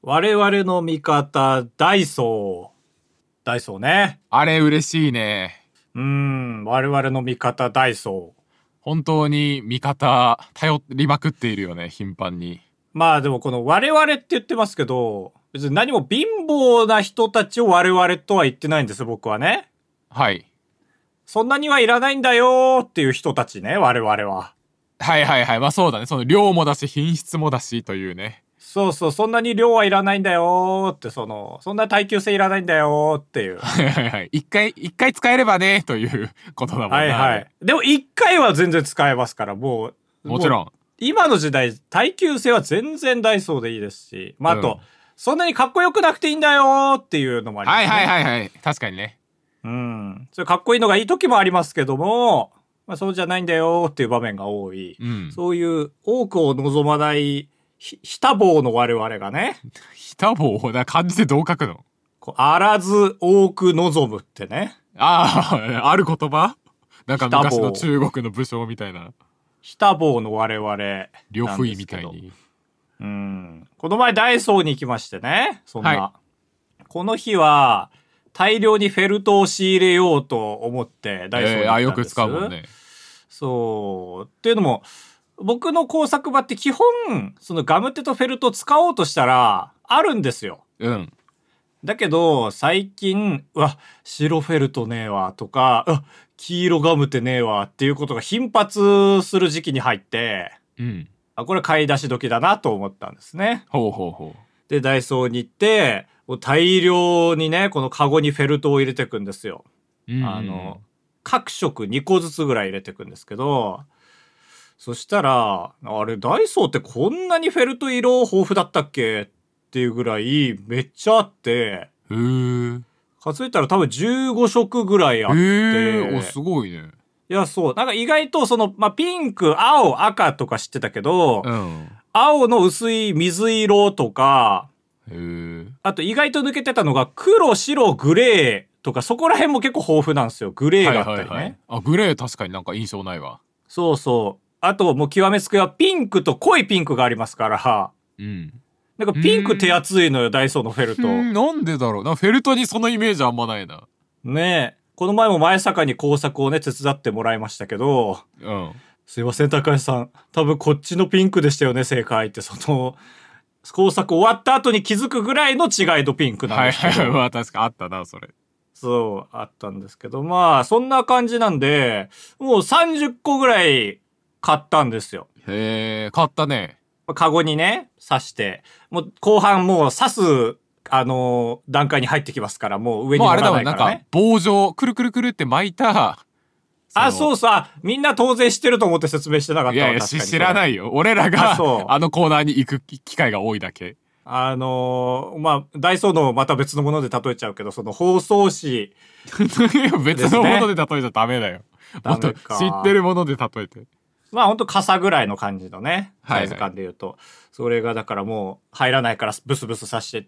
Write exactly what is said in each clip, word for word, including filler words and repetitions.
我々の味方、ダイソー。ダイソーね。 あれ嬉しいね。 うーん、我々の味方、ダイソー。 本当に味方、頼りまくっているよね、頻繁に。 まあでもこの我々って言ってますけど、別に何も貧乏な人たちを我々とは言ってないんです、僕はね。 はい。 そんなにはいらないんだよーっていう人たちね、我々は。 はいはいはい。まあそうだね。その量もだし、品質もだしというね。 そうそう、そんなに量はいらないんだよーって、その、そんな耐久性いらないんだよーっていう。 はいはいはい。一回、一回使えればね、ということだもんな。 はいはい。でも一回は全然使えますから、もう。 もちろん。 今の時代、耐久性は全然ダイソーでいいですし、まあ、あと、うん、そんなにかっこよくなくていいんだよーっていうのもありますね。 はいはいはいはい。確かにね。 うん。それかっこいいのがいい時もありますけども、まあ、そうじゃないんだよーっていう場面が多い。 うん、 そういう多くを望まない、ひ、ひたぼうの我々がね。 ひたぼうな感じでどう書くの？ こうあらず多く望むってね。 ああ、ある言葉？なんか昔の中国の武将みたいな。 ひたぼうの我々。 呂不韋みたいに。 うん。この前ダイソーに行きましてね。そんな。 はい、 この日は、大量にフェルトを仕入れようと思ってダイソーに行ったんです。えー、 あ、よく使うもんね。 そう。っていうのも、僕の工作場って基本、そのガムテとフェルトを使おうとしたら、あるんですよ。 うん。 だけど、最近、うわ、白フェルトねえわ、とか、うわ、黄色ガムテねえわ、っていうことが頻発する時期に入って、 うん。 あ、これ買い出し時だなと思ったんですね。 ほうほうほう。 で、ダイソーに行って、大量にね、このカゴにフェルトを入れてくんですよ。 うんうん、 あの、各色にこずつぐらい入れてくんですけど、そしたら、あれ、ダイソーってこんなにフェルト色豊富だったっけっていうぐらいめっちゃあって、 へー。 数えたら多分じゅうごしょくぐらいあって。へー、お、すごいね。 いや、そう。なんか意外とその、まあ、ピンク、青、赤とか知ってたけど、 うん、 青の薄い水色とか、 へー。 あと意外と抜けてたのが黒、白、グレーとか、そこら辺も結構豊富なんですよ。グレーがあったりね。はいはいはい、 あ、グレー確かになんか印象ないわ。 そうそう。あともう極めつけはピンクと濃いピンクがありますから、 うん。 なんかピンク手厚いのよ、ダイソーのフェルト。 なんでだろうな。フェルトにそのイメージあんまないな。 ねえ。この前も前坂に工作をね、手伝ってもらいましたけど、 うん。 すいません、高橋さん。多分こっちのピンクでしたよね、正解って。その、工作終わった後に気づくぐらいの違いのピンクなんですけど。 はいはい、まあ確かあったな、それ。 そう、あったんですけど、まあ、そんな感じなんで、もうさんじゅっこぐらい買ったんですよ。 へえ、買ったね。 カゴにね、刺して、もう後半もう刺す、あのー、段階に入ってきますから、もう上に乗らないからね。もうあれだもん、なんか棒状、くるくるくるって巻いた。 あ、そうさ、みんな当然知ってると思って説明してなかったわ。 いやいや、知らないよ。俺らが、あ, あのコーナーに行く機会が多いだけ。 あのー、まあ、ダイソーのまた別のもので例えちゃうけど、その包装紙、 ね。別のもので例えちゃダメだよ。もっと知ってるもので例えて。 まあほんと傘ぐらいの感じのね、サイズ感で言うと。はいはい、それがだからもう入らないからブスブス刺してって、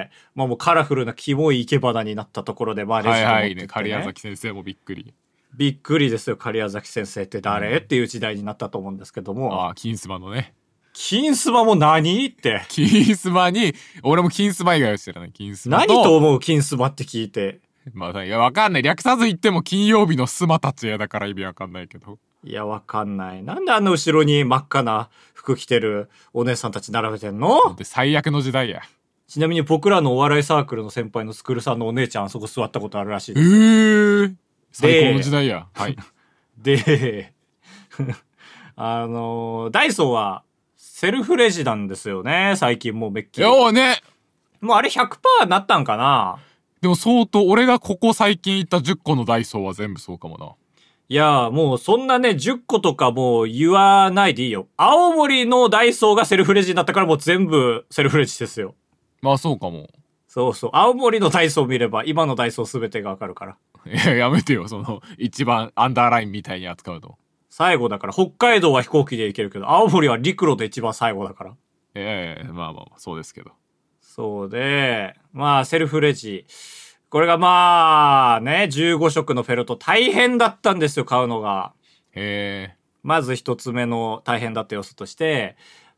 まあもうカラフルなキモい生け花になったところで、まあレジと持ってって、ね。はいはいね。 狩矢崎先生もびっくり。 びっくりですよ、狩矢崎先生って誰、うん、っていう時代になったと思うんですけども。 ああ、金スマのね。 金スマも何って。 金スマに、俺も金スマ以外は知らない。金スマ何と思う金スマって聞いて。 まあ、いや、わかんない。略さず言っても金曜日のスマ達也だから意味わかんないけど。 いや、わかんない。なんであんな後ろに真っ赤な服着てるお姉さんたち並べてんの？ で最悪の時代や。 ちなみに僕らのお笑いサークルの先輩のスクールさんのお姉ちゃんあそこ座ったことあるらしいです。 えー、最高の時代や。はい。 で、あのー、ダイソーはセルフレジなんですよね。最近もうめっきり。 よーね。 もうあれ ひゃくパーセント なったんかな？ でも相当、俺がここ最近行ったじゅっこのダイソーは全部そうかもな。 いや、もうそんなね、じゅっことかもう言わないでいいよ。青森のダイソーがセルフレジになったからもう全部セルフレジですよ。 まあそうかも。 そうそう。青森のダイソー見れば今のダイソーすべてがわかるから。 いや、やめてよ。その、一番アンダーラインみたいに扱うと。 最後だから、北海道は飛行機で行けるけど、青森は陸路で一番最後だから。 ええー、まあまあ、そうですけど。 そうで、まあ、セルフレジ。これがまあ、ね、じゅうごしょくのフェルト大変だったんですよ、買うのが。 へえ。 まず一つ目の大変だった要素として、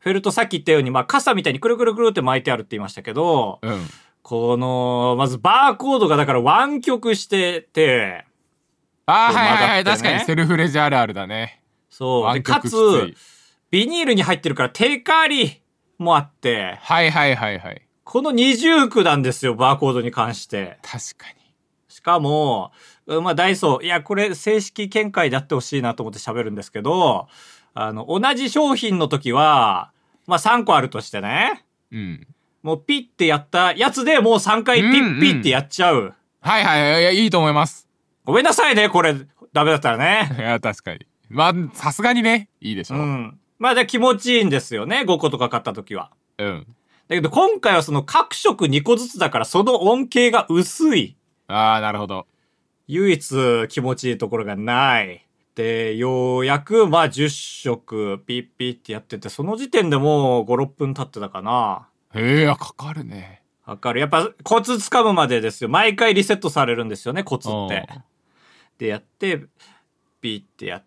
フェルトさっき言ったように、まあ傘みたいにくるくるくるって巻いてあるって言いましたけど、 うん。 この、まずバーコードがだから湾曲してて、 ああ、 こうはいはいはい、 曲がってね確かにセルフレジあるあるだね。 そう。で、 湾か曲きついつ、ビニールに入ってるからテカリもあって、 はいはいはいはい。 この二重苦なんですよ、バーコードに関して。 確かに。 しかも、まあダイソー、いや、これ正式見解であってほしいなと思って喋るんですけど、あの、同じ商品の時は、まあさんこあるとしてね、 うん。 もうピッてやったやつでもうさんかいピッピッてやっちゃう。 はいはいはい、いや、いいと思います。 ごめんなさいね、これ、ダメだったらね。 いや、確かに。まあ、さすがにね、いいでしょう。 うん。まあで気持ちいいんですよね、ごことか買った時は。 うん。 だけど今回はその各色にこずつだからその恩恵が薄い。 ああ、なるほど。 唯一気持ちいいところがない。で、ようやくまあじゅっしょくピッピッってやってて、その時点でもうご、ろっぷん経ってたかな。 へえ、かかるね。 わかる。やっぱコツ掴むまでですよ。毎回リセットされるんですよね、コツって。で、やって、ピッてやって、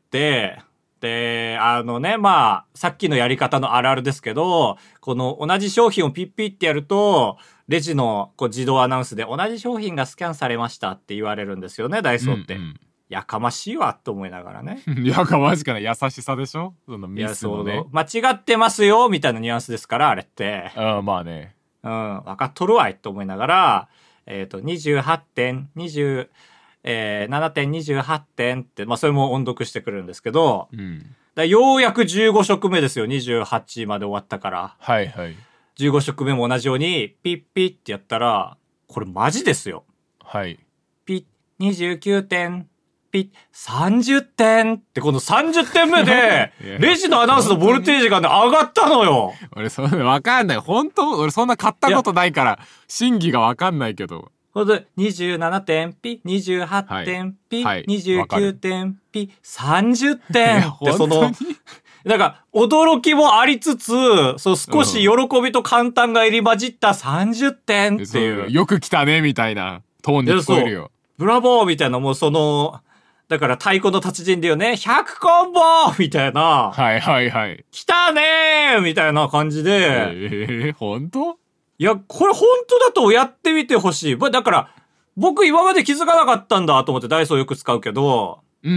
で、あのね、まあ、さっきのやり方のあるあるですけど、この同じ商品をピッピッってやると、レジのこう自動アナウンスで同じ商品がスキャンされましたって言われるんですよね、ダイソーって。 うんうん、 やかましいわと思いながらね。 やかましかない優しさでしょそのミスのね。 間違ってますよみたいなニュアンスですから、あれって。 ああ、まあね。 うん、分かっとるわいと思いながら、えっと、にじゅうはってん、にじゅう、えー、ななてんにじゅうはってんって、まあそれも音読してくるんですけど、 うん。 だようやくじゅうご色目ですよ。にじゅうはちまで終わったから。 はいはい。 じゅうご色目も同じように、ピッピッってやったら、これマジですよ。 はい。 ピッ、にじゅうきゅうてん、ピッ、さんじゅってんって、このさんじゅってんめで、レジのアナウンスのボルテージがね、上がったのよ。 俺、それわかんない。本当俺そんな買ったことないから、真偽がわかんないけど。 ほんで、にじゅうななてんピ、にじゅうはってんピ、 はいはい、 にじゅうきゅうてんピ、さんじゅってんってその、 本当になんか、驚きもありつつ、そう少し喜びと感嘆が入り混じったさんじゅってんっていう。 よく来たね、みたいなトーンで聞こえるよ。 ブラボーみたいな、もうその、だから太鼓の達人でよね、ひゃくコンボみたいな。 はいはいはい。 来たねーみたいな感じで。 えー、本当？ いや、これ本当だとやってみてほしい。だから、僕今まで気づかなかったんだと思ってダイソーよく使うけど。 うんうん。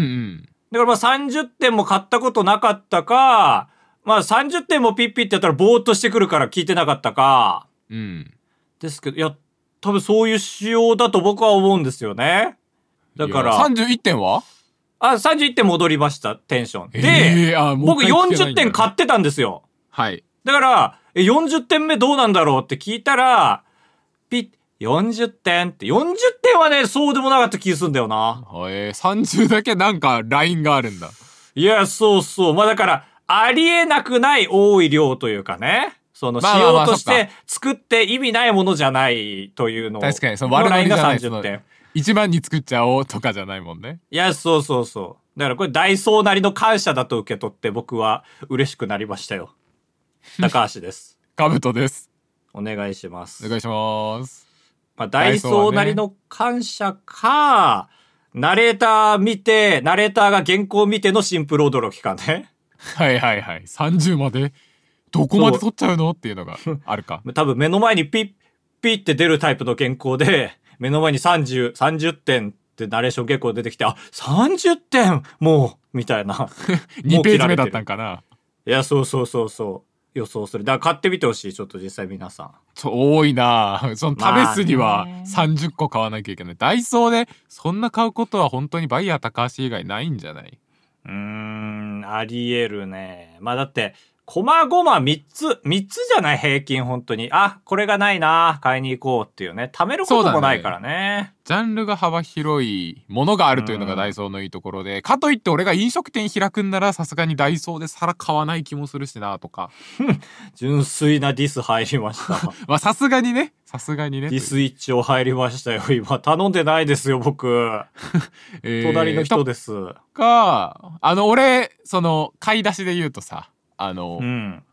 だからまあさんじゅってんも買ったことなかったか、まあさんじゅってんもピッピッってやったらボーっとしてくるから聞いてなかったか。 うん。 ですけど、いや、多分そういう仕様だと僕は思うんですよね。だから。 さんじゅういってんは？ あ、さんじゅういってん戻りました、テンション。で、 えー、あもう僕よんじゅってん買ってたんですよ。 はい。 だから、よんじゅってんめどうなんだろうって聞いたら、ピッ、よんじゅってんって、よんじゅってんはね、そうでもなかった気がするんだよな。 えー、さんじゅうだけなんかラインがあるんだ。 いや、そうそう。まあだから、ありえなくない多い量というかね。その、仕様として作って意味ないものじゃないというのを。 確かに、その悪ノリじゃない。 さんじゅってん。 一番に作っちゃおうとかじゃないもんね。 いや、そうそうそう。だからこれダイソーなりの感謝だと受け取って僕は嬉しくなりましたよ。高橋です。 カブトです。 お願いします。 お願いします。 まあ、ダイソーなりの感謝か、ね、ナレーター見て、ナレーターが原稿見てのシンプル驚きかね。 はいはいはい。さんじゅうまでどこまで取っちゃうのっていうのがあるか。 多分目の前にピッ、ピッって出るタイプの原稿で、目の前にさんじゅう、さんじゅってんってナレーション原稿出てきて、あ、さんじゅってんもうみたいな。 にページ目だったんかな。 いや、そうそうそうそう。予想する。だから買ってみてほしい。ちょっと実際皆さん。 多いなその試すにはさんじゅっこ買わなきゃいけない。ダイソーでそんな買うことは本当にバイヤー高橋以外ないんじゃない？ うーん、ありえるね。まあだって、コマごまみっつ、みっつじゃない平均本当に。あ、これがないな。買いに行こうっていうね。貯めることもないからね。 ジャンルが幅広いものがあるというのがダイソーのいいところで、かといって俺が飲食店開くんならさすがにダイソーで皿買わない気もするしなとか。 純粋なディス入りました。 まあさすがにね、さすがにね。 ディス一丁入りましたよ。今頼んでないですよ、僕。えー、隣の人です。 か、あの俺、その買い出しで言うとさ、あの、 うん、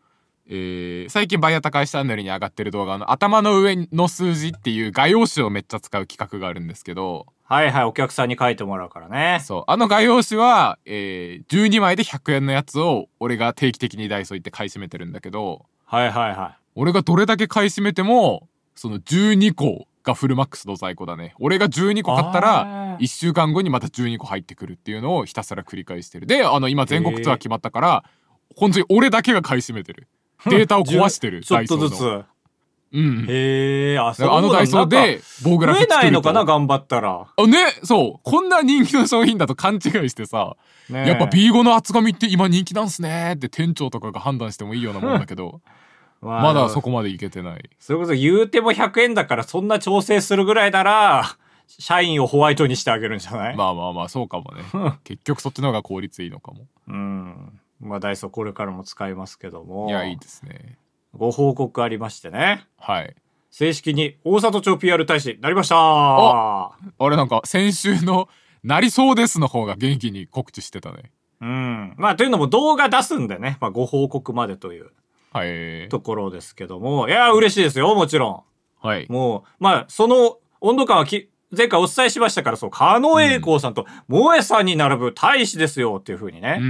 えー、最近バイアタカイチャンネルに上がってる動画の頭の上の数字っていう画用紙をめっちゃ使う企画があるんですけど、 はいはい、お客さんに書いてもらうからね。 そう、あの画用紙は、えー、じゅうにまいでひゃくえんのやつを俺が定期的にダイソー行って買い占めてるんだけど、 はいはいはい。 俺がどれだけ買い占めてもそのじゅうにこがフルマックスの在庫だね。俺がじゅうにこ買ったらいっしゅうかんごにまたじゅうにこ入ってくるっていうのをひたすら繰り返してる。で、あの今全国ツアー決まったから本当に俺だけが買い占めてる。データを壊してる。 ちょっとずつ。 うん、 へえ、あ、そうなんだ。 あのダイソーで棒グラフ作ると増えないのかな、頑張ったら。 あ、ね、そう。こんな人気の商品だと勘違いしてさ、ね、やっぱ ビーご の厚紙って今人気なんすねって店長とかが判断してもいいようなもんだけど、まだそこまでいけてない。 それこそ言うてもひゃくえんだからそんな調整するぐらいなら、社員をホワイトにしてあげるんじゃない？ まあまあまあ、そうかもね。結局そっちの方が効率いいのかも。 うん。まあダイソーこれからも使いますけども。 いや、いいですね。 ご報告ありましてね。 はい。 正式に大里町 ピーアール 大使になりましたー。 あれなんか先週のなりそうですの方が元気に告知してたね。 うん。まあというのも動画出すんでね。まあご報告までという。 はい。 ところですけども。いや、嬉しいですよ。もちろん。はい。 もう、まあその温度感はき、前回お伝えしましたから、そう、狩野英孝さんと萌えさんに並ぶ大使ですよっていう風にね。 うんうん。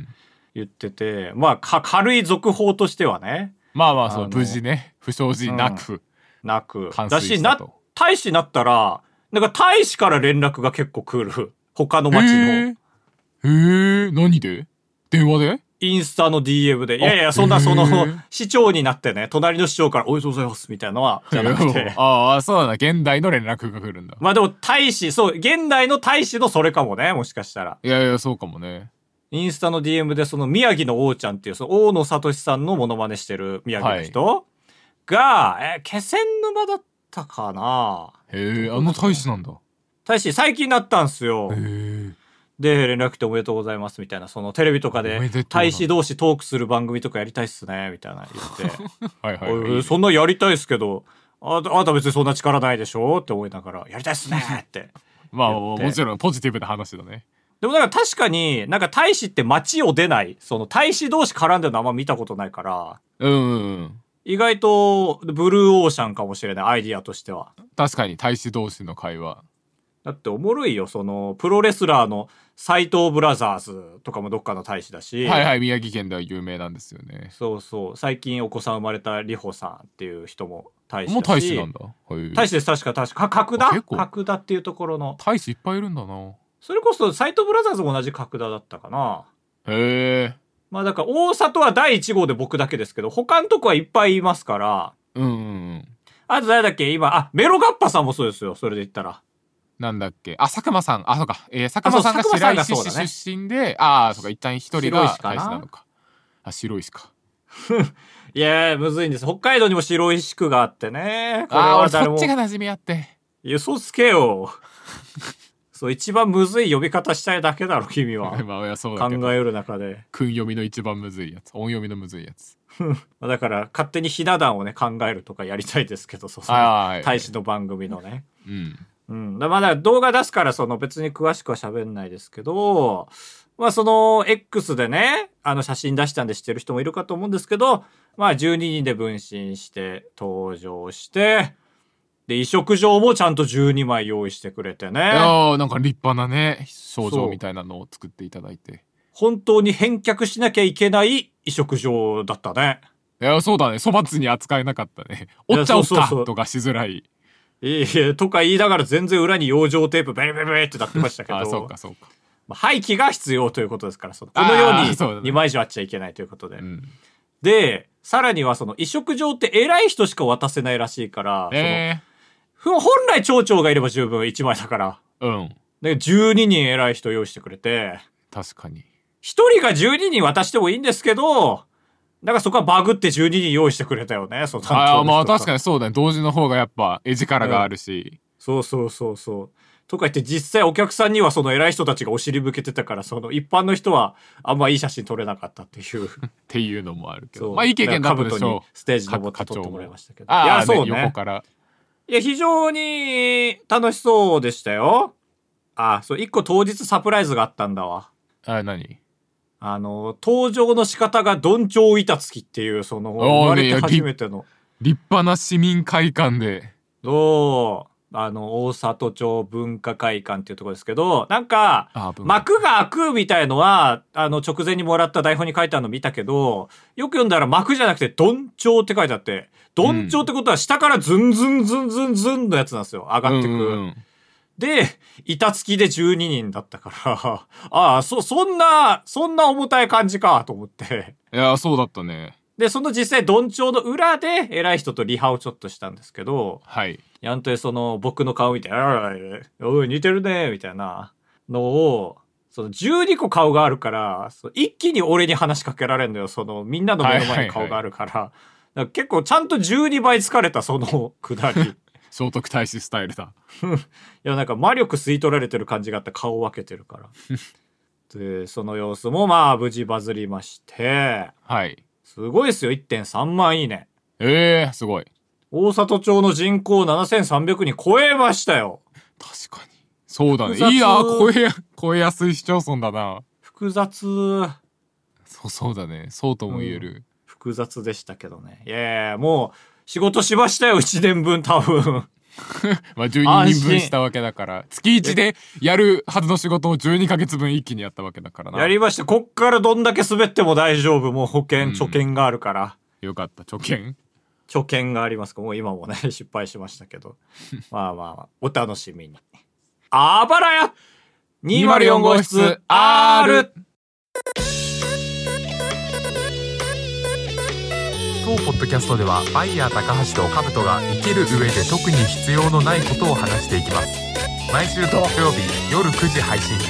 言ってて、まあ、か、軽い続報としてはね。 まあまあ、そう、無事ね、不祥事なく。うん、 なく。だし、な、大使になったら、なんか大使から連絡が結構来る。他の町の。 へえ、何で？電話で？ インスタの ディーエム で。いやいや、そんなその、市長になってね、隣の市長からおめでとうございますみたいなのは、じゃなくて。 ああ、そうだな、現代の連絡が来るんだ。 まあでも、大使、そう、現代の大使のそれかもね、もしかしたら。 いやいや、そうかもね。 インスタの ディーエム でその宮城の王ちゃんっていうその大野聡さんのモノマネしてる宮城の人、はい、が、え、気仙沼だったかな。 へえ、あの大使なんだ。 大使最近なったんすよ。 へえ。 で、連絡来ておめでとうございますみたいな、そのテレビとかで大使同士トークする番組とかやりたいっすね、みたいな言って。 はいはい、はい。 そんなやりたいっすけど、あなた別にそんな力ないでしょって思いながら、やりたいっすねって。 まあ、もちろんポジティブな話だね。 でもなんか確かに、なんか大使って街を出ない、その大使同士絡んでるのあんま見たことないから、 うんうんうん。 意外とブルーオーシャンかもしれない、アイディアとしては。 確かに大使同士の会話。 だっておもろいよ、その、プロレスラーの斎藤ブラザーズとかもどっかの大使だし。 はいはい、宮城県では有名なんですよね。 そうそう。最近お子さん生まれた里穂さんっていう人も大使だし。 もう大使なんだ。 はい、大使です、確か、確か。角田角田っていうところの。 大使いっぱいいるんだな。 それこそ斎藤ブラザーズも同じ角田だったかな。 へえ。 まあだから大里はだいいち号で僕だけですけど、他のとこはいっぱいいますから。 うんうんうん。 あと誰だっけ今、あ、メロガッパさんもそうですよ。それで言ったら。 なんだっけ、あ、佐久間さん、あ、そうか、えー、佐久間さんが白石市出身で、ああ、そうか、一旦一人が大使なのか。あ、白石か。 いやー、むずいんです。北海道にも白石区があってね。 ああ、俺そっちが馴染みあって。 いや、嘘つけよ。そう、一番むずい呼び方したいだけだろ、君は。 まあ、いや、そうだけど。考える中で。 訓読みの一番むずいやつ。音読みのむずいやつ。 だから、勝手にひな壇をね、考えるとかやりたいですけど、そうそう。大使の番組のね。 うん。 うん。まあ、だ動画出すから、その別に詳しくは喋んないですけど、まあ、その X でね、あの写真出したんで知ってる人もいるかと思うんですけど、まあ、じゅうににんで分身して登場して、で、移植状もちゃんとじゅうにまい用意してくれてね。いやなんか立派なね、賞状みたいなのを作っていただいて。 本当に返却しなきゃいけない移植状だったね。 いや、そうだね。粗末に扱えなかったね。折っちゃおっかとかしづらい。 いいえ、とか言いながら全然裏に養生テープベリベリベリってなってましたけど。 あ、そうかそうか。 廃棄が必要ということですから、そのこのようににまい以上あっちゃいけないということで。うん、で、さらにはその移植状って偉い人しか渡せないらしいから、えー、その本来町長がいれば十分いちまいだから。 うん。 で、じゅうににん偉い人用意してくれて。 確かに。 ひとりがじゅうににん渡してもいいんですけど、だからそこはバグってじゅうににん用意してくれたよね、その担当の人。 ああ、まあ確かにそうだね。同時の方がやっぱ絵力があるし、うん。 そうそうそうそう。とか言って実際お客さんにはその偉い人たちがお尻向けてたから、その一般の人はあんまいい写真撮れなかったっていう。 っていうのもあるけど。まあいい経験だったでしょう。 ステージ登って撮ってもらいましたけど。 ああ、 いや、そうね。 横から。 いや、非常に楽しそうでしたよ。あ、そう、一個当日サプライズがあったんだわ。 あ、何？ あの、登場の仕方がどんちょう板付きっていう、その、生まれて初めての。 立派な市民会館で。 そう。あの、大里町文化会館っていうところですけど、なんか、幕が開くみたいのは、あの、直前にもらった台本に書いてあるの見たけど、よく読んだら幕じゃなくて、どんちょうって書いてあって、どんちょうってことは下からズンズンズンズンズンのやつなんですよ。上がってく。うんうんうん、で、板付きでじゅうににんだったから、ああ、そ、そんな、そんな重たい感じか、と思って。 いや、そうだったね。 で、その実際、どんちょうの裏で、偉い人とリハをちょっとしたんですけど、 はい。 やんとその、僕の顔見て、おい、似てるね、みたいなのを、その、じゅうにこ顔があるから、一気に俺に話しかけられるんだよ。その、みんなの目の前に顔があるから。はいはいはい、だから結構、ちゃんとじゅうにばい疲れた、その、くだり。 聖徳太子スタイルだ。 いや、なんか魔力吸い取られてる感じがあって顔を分けてるから。で、その様子もまあ無事バズりまして。 はい。 すごいですよ、いってんさんまんいいね。 ええー、すごい。 大里町の人口ななせんさんびゃくにん超えましたよ。 確かに。そうだね。いいな、超え、超えやすい市町村だな。 複雑。 そうそうだね。そうとも言える。うん、 複雑でしたけどね。いやいや、もう、仕事しましたよ、いちねんぶん多分。 まあじゅうににんぶんしたわけだから。月いちでやるはずの仕事をじゅうにかげつぶん一気にやったわけだからな。 やりました。こっからどんだけ滑っても大丈夫。もう保険、貯金があるから。 うん、よかった、貯金貯金がありますか。もう今もね、失敗しましたけど。まあまあまあ、お楽しみに。あばらや にひゃくよん 号室 R。 当ポッドキャストではバイヤー高橋とカブトが生きる上で特に必要のないことを話していきます。毎週土曜日夜くじ配信。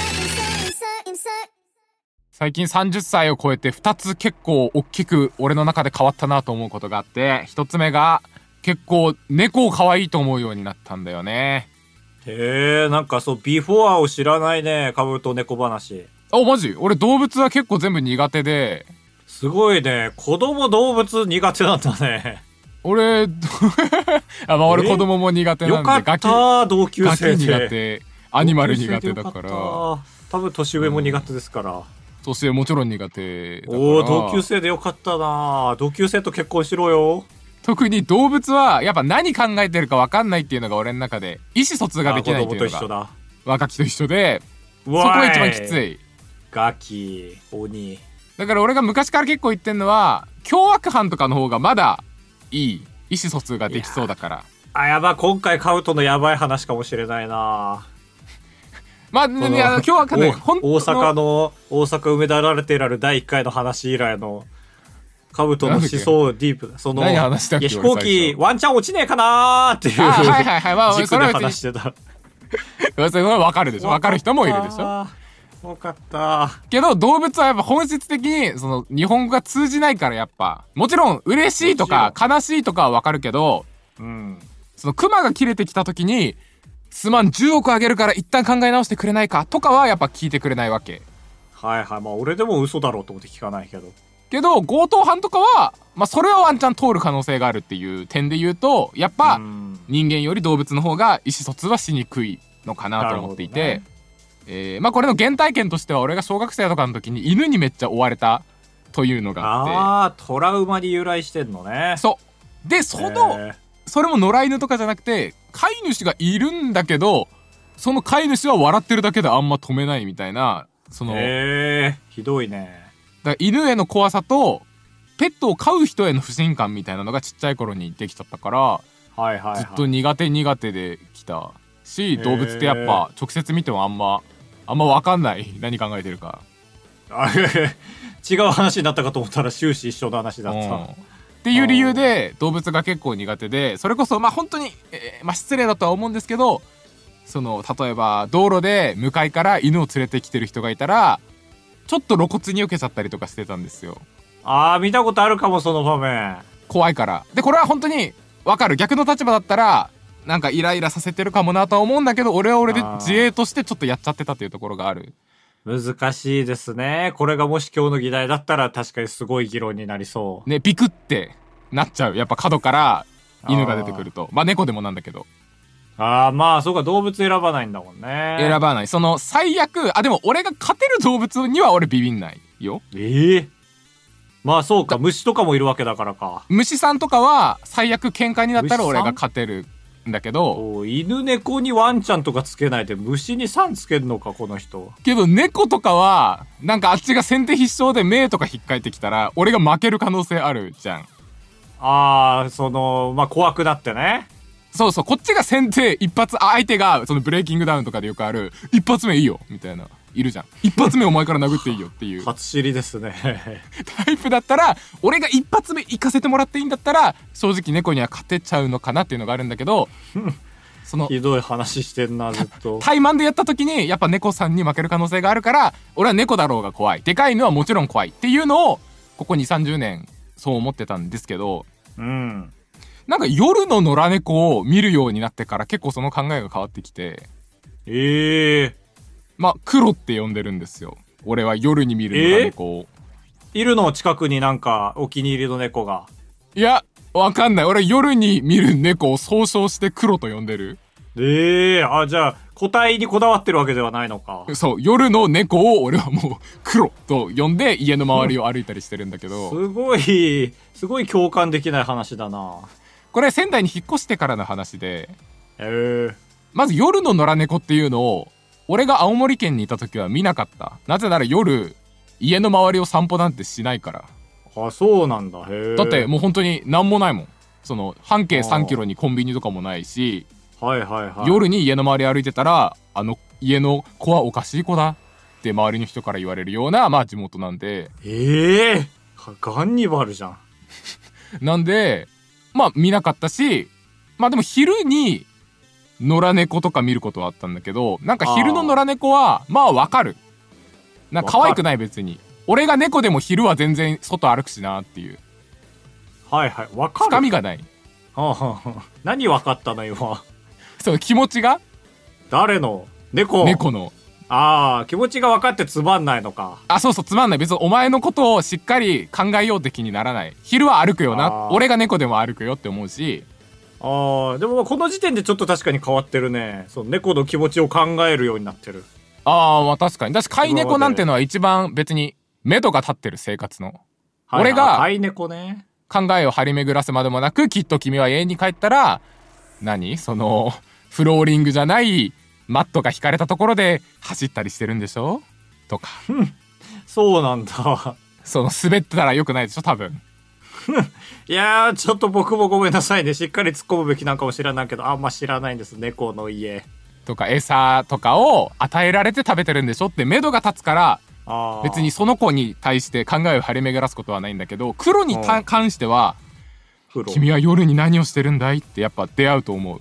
最近さんじゅっさいを超えてふたつ結構大きく俺の中で変わったなと思うことがあって、ひとつめが結構猫を可愛いと思うようになったんだよね。 へえ、なんかそうビフォアを知らないね、カブト猫話。 あ、マジ？俺動物は結構全部苦手で。 すごいね。子供動物苦手なんだね。 俺、あ、まあ俺子供も苦手なんで。 よかった、同級生で。 ガキ苦手。アニマル苦手だから。 多分年上も苦手ですから。うん、 年上もちろん苦手だから。 おー、同級生でよかったな。同級生と結婚しろよ。 特に動物はやっぱ何考えてるか分かんないっていうのが俺の中で意思疎通ができないっていうのが若きと一緒で、そこが一番きつい。 ガキ、鬼。 だから俺が昔から結構言ってんのは、凶悪犯とかの方がまだいい意思疎通ができそうだから。 あ、やば、今回カウトのやばい話かもしれないな。 まあ、いや、凶悪犯ね、 大阪の大阪梅田られていられるだいいっかいの話以来のカブトの思想ディープだ。その、 何話したっけ？ 飛行機ワンチャン落ちねえかなーっていう。 はいはいはい、まあ、 軸で話してた。 それは分かるでしょ。分かる人もいるでしょ。 よかった。 けど動物はやっぱ本質的にその日本語が通じないからやっぱもちろん嬉しいとか悲しいとかはわかるけど、 うん、 そのクマが切れてきた時にすまんじゅうおくあげるから一旦考え直してくれないかとかはやっぱ聞いてくれないわけ。 はいはい、まあ俺でも嘘だろうと思って聞かないけど。 けど強盗犯とかはまあそれはワンチャン通る可能性があるっていう点で言うとやっぱ人間より動物の方が意思疎通はしにくいのかなと思っていて。えー、まあこれの原体験としては俺が小学生とかの時に犬にめっちゃ追われたというのがあって、 ああトラウマに由来してんのね。 そうで、その、えー、それも野良犬とかじゃなくて飼い主がいるんだけどその飼い主は笑ってるだけであんま止めないみたいな、そのえー、ひどいね。 だから犬への怖さとペットを飼う人への不信感みたいなのがちっちゃい頃にできちゃったから、 はいはいはい、 ずっと苦手苦手できたし、動物ってやっぱ直接見てもあんまあんま分かんない、何考えてるか。 あ違う話になったかと思ったら終始一緒の話だった、うん、 っていう理由で動物が結構苦手で、それこそまあ本当に、えーまあ、失礼だとは思うんですけど、その例えば道路で向かいから犬を連れてきてる人がいたらちょっと露骨に避けちゃったりとかしてたんですよ。 あー見たことあるかも、その場面。 怖いから。でこれは本当に分かる、逆の立場だったらなんかイライラさせてるかもなとは思うんだけど、俺は俺で自衛としてちょっとやっちゃってたというところがある。 難しいですね。これがもし今日の議題だったら確かにすごい議論になりそうね。ビクってなっちゃう、やっぱ角から犬が出てくると。まあ猫でもなんだけど。 ああ、まあ、そうか、動物選ばないんだもんね。 選ばない。その、最悪、あ、でも俺が勝てる動物には俺ビビんないよ。 ええまあそうか、虫とかもいるわけだからか。 虫さんとかは、最悪喧嘩になったら俺が勝てるんだけど、 お犬猫にワンちゃんとかつけないで虫にさんつけるのか、この人。 けど猫とかは、なんかあっちが先手必勝で目とか引っかいてきたら、俺が負ける可能性あるじゃん。 ああ、その、まあ怖くなってね。 そうそう、こっちが先手一発、あ相手がそのブレイキングダウンとかでよくある、一発目いいよみたいな、いるじゃん。一発目お前から殴っていいよっていう。 初知りですね。 タイプだったら、俺が一発目行かせてもらっていいんだったら、正直猫には勝てちゃうのかなっていうのがあるんだけど、その、 ひどい話してんな、ずっと。 対マンでやった時に、やっぱ猫さんに負ける可能性があるから、俺は猫だろうが怖い。でかいのはもちろん怖い。っていうのを、ここに、さんじゅうねん、そう思ってたんですけど、 うん。 なんか夜の野良猫を見るようになってから結構その考えが変わってきて、 ええー、 まあ、黒って呼んでるんですよ。俺は夜に見る野良猫を。 えー、いるの近くになんかお気に入りの猫が。 いや、わかんない。俺夜に見る猫を総称して黒と呼んでる。 ええー、あ、じゃあ、個体にこだわってるわけではないのか。 そう、夜の猫を俺はもう黒と呼んで家の周りを歩いたりしてるんだけど。 すごい、すごい共感できない話だな。 これ仙台に引っ越してからの話で、 ええー、 まず夜の野良猫っていうのを、俺が青森県にいた時は見なかった。なぜなら夜、家の周りを散歩なんてしないから。 あ、そうなんだ。へえ。 だってもう本当に何もないもん。その、半径さんキロにコンビニとかもないし、 はいはいはい。 夜に家の周り歩いてたら、あの家の子はおかしい子だって周りの人から言われるような、まあ地元なんで。 ええー、ガンニバルじゃん。 なんで、まあ見なかったし、まあでも昼に野良猫とか見ることはあったんだけど、なんか昼の野良猫は、まあわかる。なんか可愛くない別に。俺が猫でも昼は全然外歩くしなっていう。 はいはい。わかる。 深みがない。 はあはあ、何わかったの今。 その気持ちが誰の猫。 猫の。 ああ、気持ちが分かってつまんないのか。 あ、そうそう、つまんない。別にお前のことをしっかり考えようって気にならない。昼は歩くよな。俺が猫でも歩くよって思うし。 ああ、でもこの時点でちょっと確かに変わってるね。そう、猫の気持ちを考えるようになってる。 ああ、まあ確かに。だし、飼い猫なんてのは一番別に目処が立ってる生活の。はい、俺が、 飼い猫ね。 考えを張り巡らせまでもなく、きっと君は家に帰ったら、何その、フローリングじゃないマットが引かれたところで走ったりしてるんでしょとか。 そうなんだ。 その滑ってたら良くないでしょ多分。 いやー、ちょっと僕もごめんなさいね。しっかり突っ込むべきなんかも知らないけど、あんま知らないんです。猫の家。 とか餌とかを与えられて食べてるんでしょって目処が立つから、あ別にその子に対して考えを張り巡らすことはないんだけど、黒に関しては、君は夜に何をしてるんだいってやっぱ出会うと思う。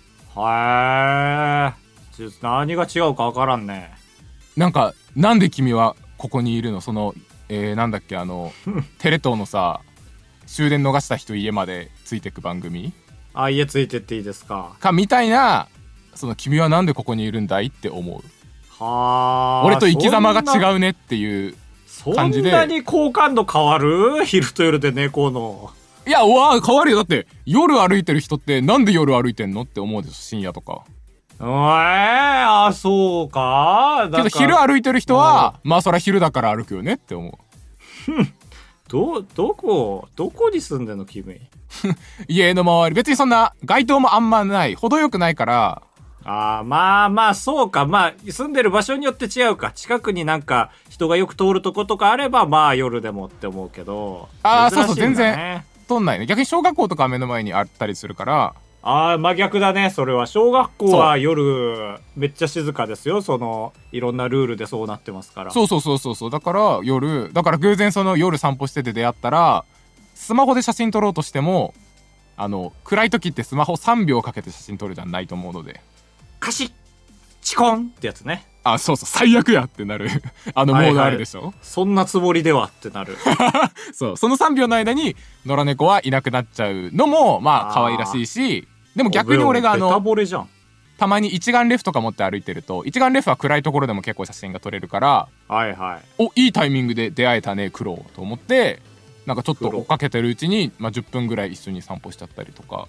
へえ。何が違うか分からんね。 なんかなんで君はここにいるの？その、えー、なんだっけあのテレ東のさ、終電逃した人家までついてく番組。 あ、家ついてっていいですかかみたいな、その君はなんでここにいるんだいって思う。 はあ。 俺と生き様が違うねっていう感じで。 そんなに好感度変わる？昼と夜で猫の。 いや、うわ変わるよ。だって夜歩いてる人ってなんで夜歩いてんのって思うでしょ、深夜とか。 ええー、あ、そうか。 だけど昼歩いてる人は、まあそりゃ昼だから歩くよねって思う。 ど、どこ、どこに住んでんの君。 家の周り。別にそんな街灯もあんまない。程よくないから。 ああ、まあまあ、そうか。まあ、住んでる場所によって違うか。近くになんか人がよく通るとことかあれば、まあ夜でもって思うけど。 ああ、そうそう、全然。通んないね。逆に小学校とか目の前にあったりするから。 ああ、真逆だね、それは。小学校は夜、めっちゃ静かですよ。その、いろんなルールでそうなってますから。 そうそうそうそうそう。だから夜、だから偶然その夜散歩してて出会ったら、スマホで写真撮ろうとしても、あの、暗い時ってスマホさんびょうかけて写真撮るじゃないと思うので。 カシッチコンってやつね。 あ、そうそう、最悪やってなる。あのモードあるでしょ、はいはい、 そんなつもりではってなる。 そう、そのさんびょうの間に野良猫はいなくなっちゃうのも、まあ可愛らしいし、でも逆に俺があの、 ベタボレじゃん。 たまに一眼レフとか持って歩いてると、一眼レフは暗いところでも結構写真が撮れるから、 はいはい。 お、いいタイミングで出会えたね、クロと思って、なんかちょっと追っかけてるうちに、まあじゅっぷんぐらい一緒に散歩しちゃったりとか。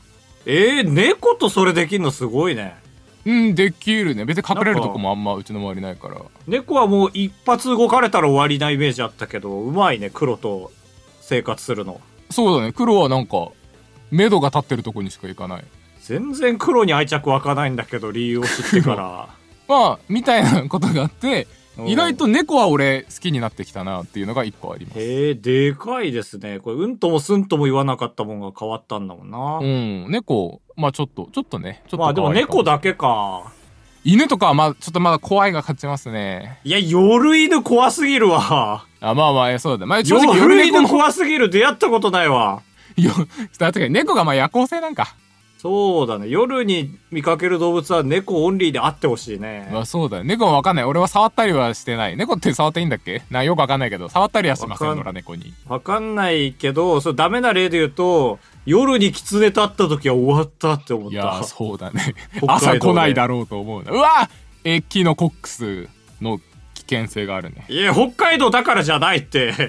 えー、猫とそれできんのすごいね。 うんできるね。別に隠れるとこもあんまうちの周りないから。 猫はもう一発動かれたら終わりなイメージあったけど、うまいね、黒と生活するの。 そうだね。黒はなんか目処が立ってるとこにしか行かない。 全然黒に愛着湧かないんだけど、理由を知ってからまあみたいなことがあって、意外と猫は俺好きになってきたなっていうのが一個あります。 へえ、でかいですね。これうんともすんとも言わなかったもんが変わったんだもんな。 うん、猫まあちょっとちょっとね、ちょっとまあでも猫だけか。 犬とかはまあちょっとまだ怖いが勝ちますね。 いや、夜犬怖すぎるわ。 あ、まあまあそうだ。まあ正直夜犬怖すぎる。出会ったことないわ。 よ、確かに猫がまあ夜行性なんか。 そうだね。夜に見かける動物は猫オンリーであってほしいね。 まあそうだね。猫もわかんない。俺は触ったりはしてない。猫って触っていいんだっけな、よくわかんないけど、触ったりはしません、野良猫に。 わかんないけど、それダメな例で言うと、夜に狐と会った時は終わったって思った。 いやー、そうだね。朝来ないだろうと思うな。うわエキノコックスの危険性があるね。 いや、北海道だからじゃないって。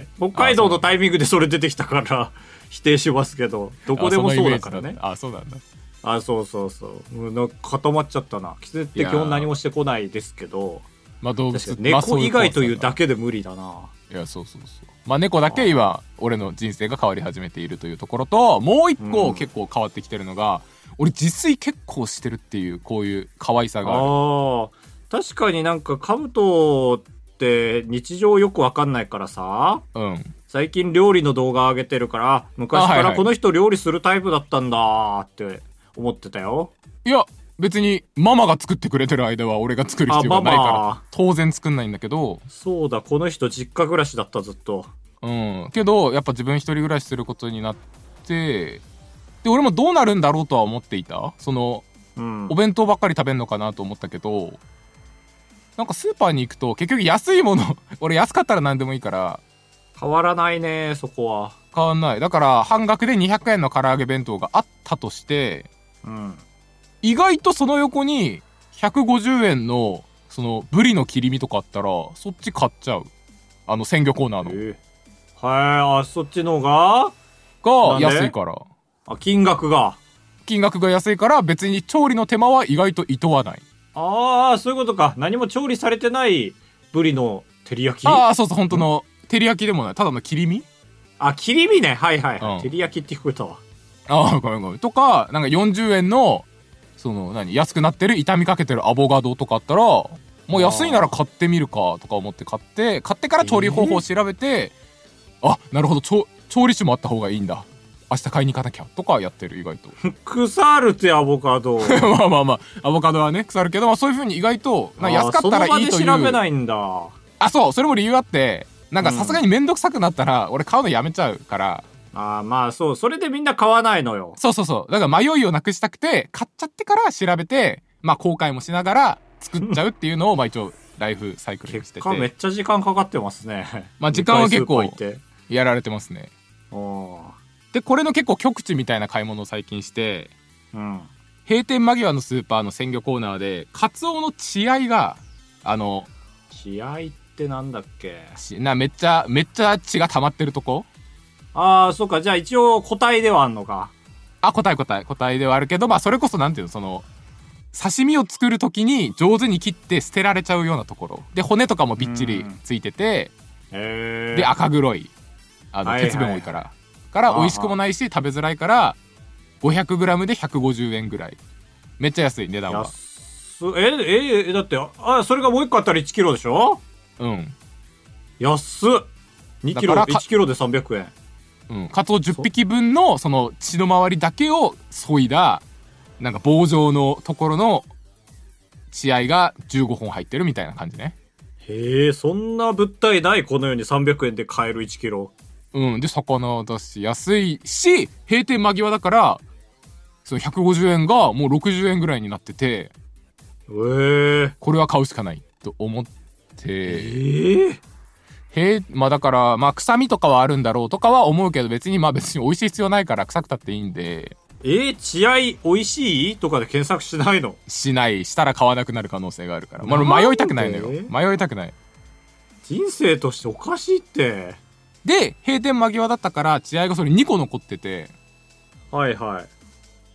北海道のタイミングでそれ出てきたから、否定しますけど、どこでもそうだからね。 あ、そうなんだ。 あ、そうそうそう。もうなんか固まっちゃったな。狐って基本何もしてこないですけど、 まあ動物、 猫以外というだけで無理だな。 いや、そうそうそう。まあ猫だけ今、俺の人生が変わり始めているというところと、もう一個結構変わってきてるのが、うん、俺自炊結構してるっていう、こういう可愛さがある。 ああ、確かになんかカブトって日常よくわかんないからさ。 うん。 最近料理の動画上げてるから、昔からこの人料理するタイプだったんだって思ってたよ。 いや、別にママが作ってくれてる間は俺が作る必要がないから当然作んないんだけど。 そうだ、この人実家暮らしだったずっと。 うん。けどやっぱ自分一人暮らしすることになって、で俺もどうなるんだろうとは思っていた。その、うん、お弁当ばっかり食べんのかなと思ったけど、なんかスーパーに行くと結局安いもの俺安かったら何でもいいから変わらないね。そこは変わんない。だから半額でにひゃくえんの唐揚げ弁当があったとして、うん、意外とその横にひゃくごじゅうえんのそのブリの切り身とかあったらそっち買っちゃう。あの鮮魚コーナーの、えー、はい。あ、そっちのがが安いから。 あ、金額が金額が安いから別に調理の手間は意外といとわない。 ああ、そういうことか。何も調理されてないブリの照り焼き。 ああ、そうそう、本当の照り焼きでもない、ただの切り身。 あ、切り身ね。はいはい、はい、 うん、 照り焼きって聞こえたわ。 ああ、ごめんごめん。とかなんかよんじゅうえんのその何安くなってる傷みかけてるアボカドとかあったら、もう安いなら買ってみるかとか思って買って買ってから調理方法を調べて、えー、あ、なるほど、調理酒もあった方がいいんだ、明日買いに行かなきゃとかやってる。意外と腐るってアボカドまあまあまあアボカドはね腐るけど、まあ、そういう風に意外となんか安かったらいいという。 その場で調べないんだ。 あ、そう、それも理由あって、なんかさすがにめんどくさくなったら俺買うのやめちゃうから、 うん、ああ、まあそう、それでみんな買わないのよ。 そうそうそう、だから迷いをなくしたくて買っちゃってから調べて、まあ後悔もしながら作っちゃうっていうのをまあ一応ライフサイクルにしてて、 結果めっちゃ時間かかってますね。 まあ時間は結構やられてますね。でこれの結構極致みたいな買い物を最近して、うん、閉店間際のスーパーの鮮魚コーナーでカツオの血合いが、あの血合いってなんだっけな、めっちゃめっちゃ血が溜まってるとこ。 ああ、そっか。じゃあ一応個体ではあんのか。 あ、個体個体個体ではあるけど、まあそれこそなんていうの、その刺身を作る時に上手に切って捨てられちゃうようなところで、骨とかもびっちりついてて、 へで赤黒い、あの鉄分多いから、はいはい、から美味しくもないし食べづらいから ごひゃくグラム でひゃくごじゅうえんぐらい。めっちゃ安い値段は。 ええだってあそれがもういっこあったらいちキロでしょ。 うん、 安っ。にキロいちキロでさんびゃくえん。 うん、カツオじゅっぴきぶんのその血の周りだけを削いだなんか棒状のところの血合いがじゅうごほん入ってるみたいな感じね。 へえ、そんな物体ない。この世にさんびゃくえんで買えるいちキロ。 うん、で魚だし安いし閉店間際だから、そのひゃくごじゅうえんがもうろくじゅうえんぐらいになってて、 えー、 これは買うしかないと思って、 えー、 へまあだからまあ臭みとかはあるんだろうとかは思うけど、別にまあ別に美味しい必要ないから臭くたっていいんで。 えー、血合い美味しいとかで検索しないの？ しない。したら買わなくなる可能性があるから、まあ、迷いたくないのよ。迷いたくない。 人生としておかしいって。 で閉店間際だったから血合いがそれにこ残ってて、 はいはい、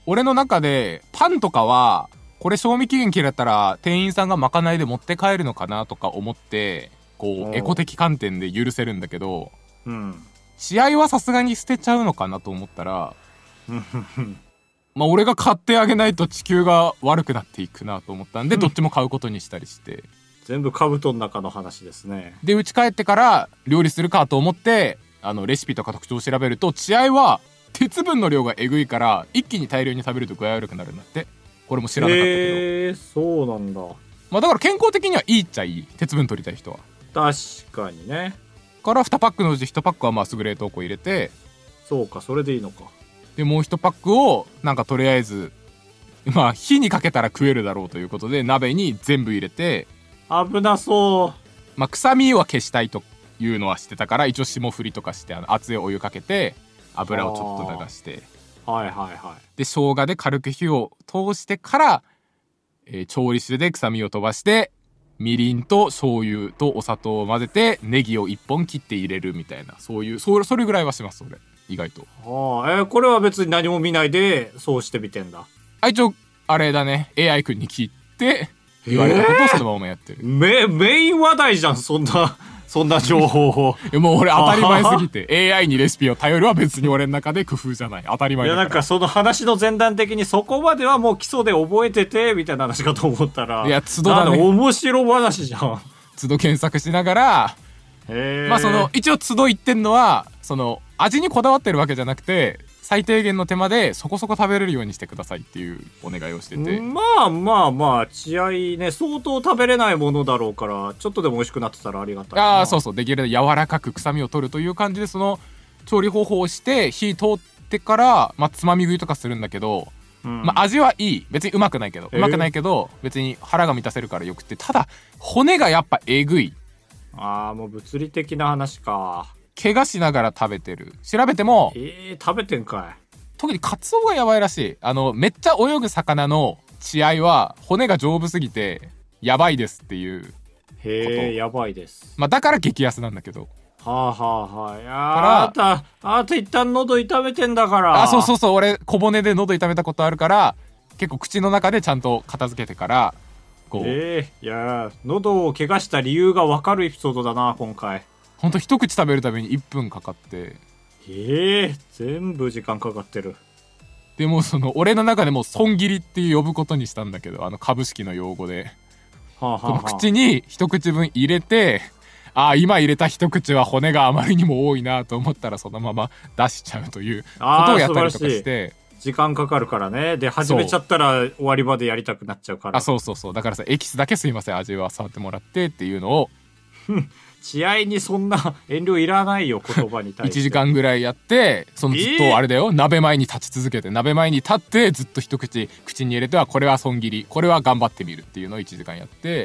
俺の中でパンとかはこれ賞味期限切れたら店員さんがまかないで持って帰るのかなとか思ってこうエコ的観点で許せるんだけど、 うん、 血合いはさすがに捨てちゃうのかなと思ったらまあ俺が買ってあげないと地球が悪くなっていくなと思ったんで、どっちも買うことにしたりして全部兜の中の話ですね。 で家帰ってから料理するかと思ってあのレシピとか特徴を調べると、血合いは鉄分の量がえぐいから一気に大量に食べると具合悪くなるんだって。これも知らなかったけど。 へー、そうなんだ。 まあだから健康的にはいいっちゃいい、鉄分取りたい人は。 確かにね。 からにパックのうちいちパックはまあすぐ冷凍庫入れて、 そうか、それでいいのか。でもういちパックをなんかとりあえずまあ火にかけたら食えるだろうということで鍋に全部入れて、 危なそう。 まあ臭みは消したいというのはしてたから、一応霜降りとかしてあの熱いお湯かけて油をちょっと流して、 はいはいはい。 で生姜で軽く火を通してから、えー、調理酒で臭みを飛ばしてみりんと醤油とお砂糖を混ぜてネギをいっぽん切って入れるみたいな、そういうそれ、それぐらいはします俺意外と。 ああ、えー、これは別に何も見ないでそうしてみてんだ。 あ、一応あれだね、 エーアイ 君に聞いて言われたことをそのままやってる。 メ, メイン話題じゃん、そんなそんな情報をもう俺当たり前すぎてエーアイ にレシピを頼るは別に俺の中で工夫じゃない、当たり前だから。 いやなんかその話の前段的にそこまではもう基礎で覚えててみたいな話かと思ったら、 いや都度だね、 面白話じゃん。 都度検索しながら、 へー、 まあその一応都度言ってんのはその味にこだわってるわけじゃなくて、最低限の手間でそこそこ食べれるようにしてくださいっていうお願いをしてて、 まあまあまあ血合いね相当食べれないものだろうから、ちょっとでも美味しくなってたらありがたいな。 ああそうそう、できるだけ柔らかく臭みを取るという感じで、その調理方法をして火通ってから、まあ、つまみ食いとかするんだけど、うん、まあ味はいい、別にうまくないけどうまくないけど別に腹が満たせるからよくて、ただ骨がやっぱえぐい。 ああ、もう物理的な話か。 怪我しながら食べてる。調べてもえー、食べてんかい。 特にカツオがやばいらしい。あのめっちゃ泳ぐ魚の血合いは骨が丈夫すぎてやばいですっていう。 へえ、やばいです。 まあだから激安なんだけど。 はあはあはあ。いやあなたあなた一旦喉痛めてんだから。 あ、そうそうそう、俺小骨で喉痛めたことあるから結構口の中でちゃんと片付けてからこう。 えー、いや喉を怪我した理由が分かるエピソードだな今回。 ほんと一口食べるためにいっぷんかかって。 えー、全部時間かかってる。 でもその俺の中でも損切りっていう呼ぶことにしたんだけど、あの株式の用語で、はあはあはあ、この口に一口分入れて、ああ今入れた一口は骨があまりにも多いなと思ったらそのまま出しちゃうということをやったりとかして。 時間かかるからね。で始めちゃったら終わりまでやりたくなっちゃうから。 あ、そうそうそう、だからさエキスだけすいません味は触ってもらってっていうのを血合いにそんな遠慮いらないよ言葉に対して。 いちじかんぐらいやって、そのずっとあれだよ、えー、鍋前に立ち続けて、鍋前に立ってずっと一口口に入れてはこれは損切り、これは頑張ってみるっていうのをいちじかんやって。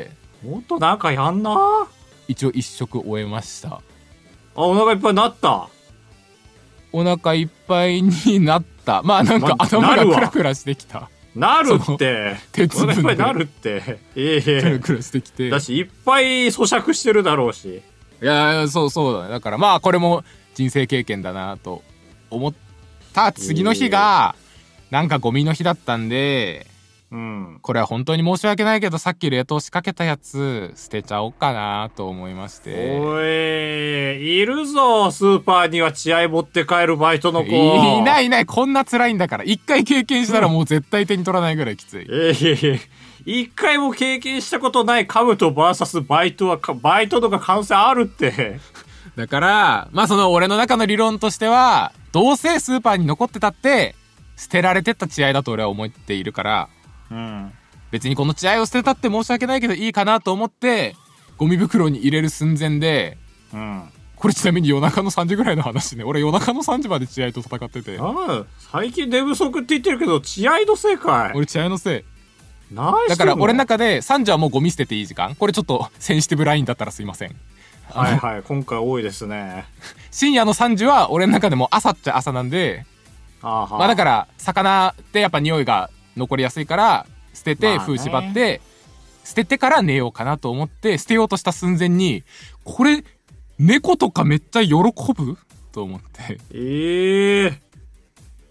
もっとなんかやんな。 一応一食終えました。あ、 お腹いっぱいになった。 お腹いっぱいになった。まあなんか頭がクラクラしてきた。 なるって鉄分でいっぱいなるってええー、 クラクラしてきて、 だしいっぱい咀嚼してるだろうし。 いやそうそうだね。だからまあこれも人生経験だなと思った次の日がなんかゴミの日だったんで、うん、これは本当に申し訳ないけどさっき冷凍仕掛けたやつ捨てちゃおうかなと思いまして。 おい、いるぞスーパーには血合い持って帰るバイトの子。 いないいない、こんな辛いんだから。一回経験したらもう絶対手に取らないぐらいきつい。 ええ、一回も経験したことないカブト ブイエス バイトはバイトとか可能性あるってだからまあその俺の中の理論としては、どうせスーパーに残ってたって捨てられてった血合いだと俺は思っているから、うん、別にこの血合いを捨てたって申し訳ないけどいいかなと思ってゴミ袋に入れる寸前で、うん、これちなみに夜中のさんじぐらいの話ね。俺夜中のさんじまで血合いと戦ってて。 ああ、最近寝不足って言ってるけど血合いのせいかい。 俺血合いのせい。だから俺の中でさんじはもうゴミ捨てていい時間。これちょっとセンシティブラインだったらすいません。 はいはい、今回多いですね。 深夜のさんじは俺の中でも朝っちゃ朝なんで、あまあだから魚ってやっぱ匂いが残りやすいから捨てて封縛って、捨ててから寝ようかなと思って捨てようとした寸前に、これ猫とかめっちゃ喜ぶと思って、 ええー、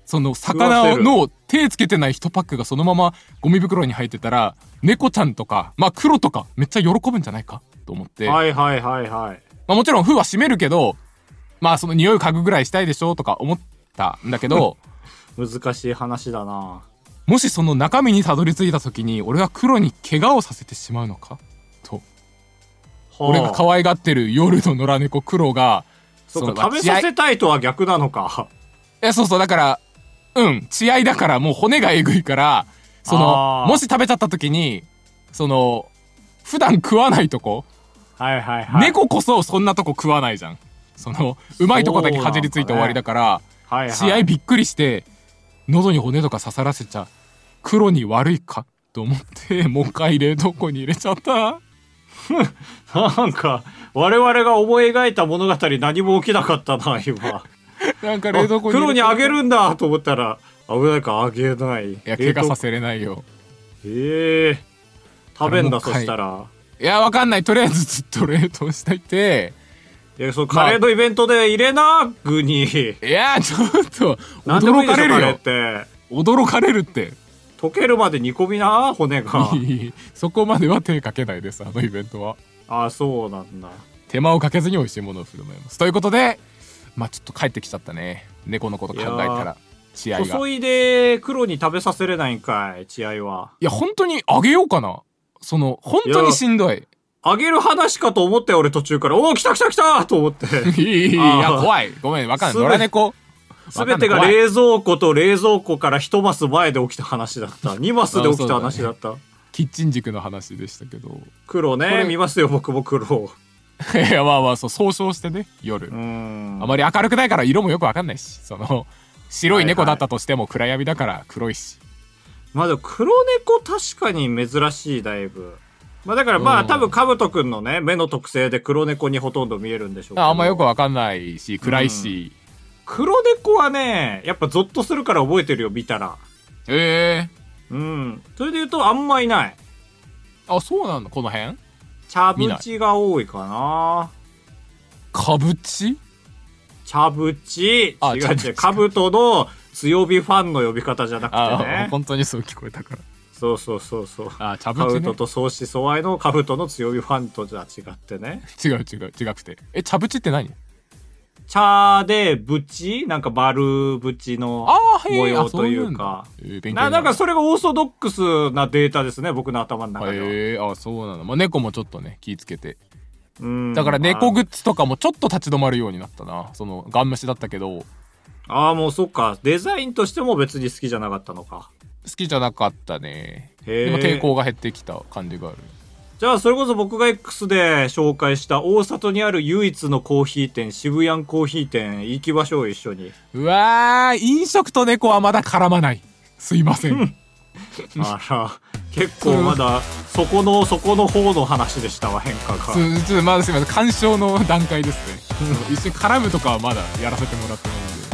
その魚の手つけてないいちパックがそのままゴミ袋に入ってたら、猫ちゃんとか、まあ黒とかめっちゃ喜ぶんじゃないかと思って。 はいはいはいはい。 まあもちろん封は閉めるけど、まあその匂い嗅ぐぐらいしたいでしょとか思ったんだけど難しい話だな。 もしその中身にたどり着いた時に俺は黒に怪我をさせてしまうのかと、はあ、俺が可愛がってる夜の野良猫黒が、 そうか、食べさせたいとは逆なのか。 いやそうそう、だからうん血合いだから、もう骨がえぐいから、そのもし食べちゃった時にその普段食わないとこ、 はいはいはい、 猫こそそんなとこ食わないじゃん。そのうまいとこだけかじりついて終わりだから、 はいはい、 血合いびっくりして喉に骨とか刺さらせちゃ黒に悪いかと思ってもう一回冷凍庫に入れちゃったなんか我々が思い描いた物語何も起きなかったな今。 なんか冷凍庫に黒にあげるんだと思ったら危ないか、あげない。いや怪我させれないよ。 ええー、食べんだ。そしたらいやわかんない、とりあえずずっと冷凍していて、 いや、そう、カレーのイベントで入れな、具に。いや、ちょっと、驚かれるよ。って。驚かれるって。 溶けるまで煮込みな、骨が。 そこまでは手かけないです、あのイベントは。 ああ、そうなんだ。 手間をかけずに美味しいものを振る舞います。ということで、まあちょっと帰ってきちゃったね。猫のこと考えたら、血合いが。 細いで黒に食べさせれないんかい、血合いは。 いや、本当にあげようかな。その、本当にしんどい。 あげる話かと思ったよ、俺途中から。おー、来た来た来たと思って。 いや、怖い。ごめん、わかんない。野良猫。 すべてが冷蔵庫と冷蔵庫から一マス前で起きた話だった。二マスで起きた話だった。 キッチン軸の話でしたけど。 黒ね、見ますよ、僕も黒。 いや、まあまあ、そう、総称してね、夜。あまり明るくないから色もよくわかんないし、その、白い猫だったとしても暗闇だから黒いし。 まあでも黒猫確かに珍しい、だいぶ。まあだからまあ多分カブトくんのね、目の特性で黒猫にほとんど見えるんでしょうけど。 あんまよくわかんないし、暗いし。 うん、黒猫はね、やっぱゾッとするから覚えてるよ、見たら。 ええー。うん。それで言うとあんまいない。 あ、そうなの？この辺？ 茶淵が多いかな。 かぶち？ 茶淵。違う違う。カブトの強火ファンの呼び方じゃなくてね。 あ、本当にそう聞こえたから。 そうそうそうそう。 あ、茶淵ね。 カブトと相思相愛のカブトの強火ファンとじゃ違ってね。 違う違う違くて。え、茶淵って何？ 茶で淵なんか丸淵の模様というか。 ううな, なんかそれがオーソドックスなデータですね、僕の頭の中では。 へえ、あ、そうなの。まあ、猫もちょっとね、気ぃつけて。 うんだから猫グッズとかもちょっと立ち止まるようになったな。その、ガン無視だったけど。 ああ、もうそっか。デザインとしても別に好きじゃなかったのか。 好きじゃなかったね。 へでも抵抗が減ってきた感じがある。 じゃあそれこそ僕が X で紹介した大里にある唯一のコーヒー店、渋谷コーヒー店行きましょう、一緒に。 うわー、飲食と猫はまだ絡まない。すいません。 あら、結構まだそこのそこの方の話でしたわ、変化が。 ちょっとまだすいません、鑑賞の段階ですね。一緒に絡むとかはまだやらせてもらってないんで。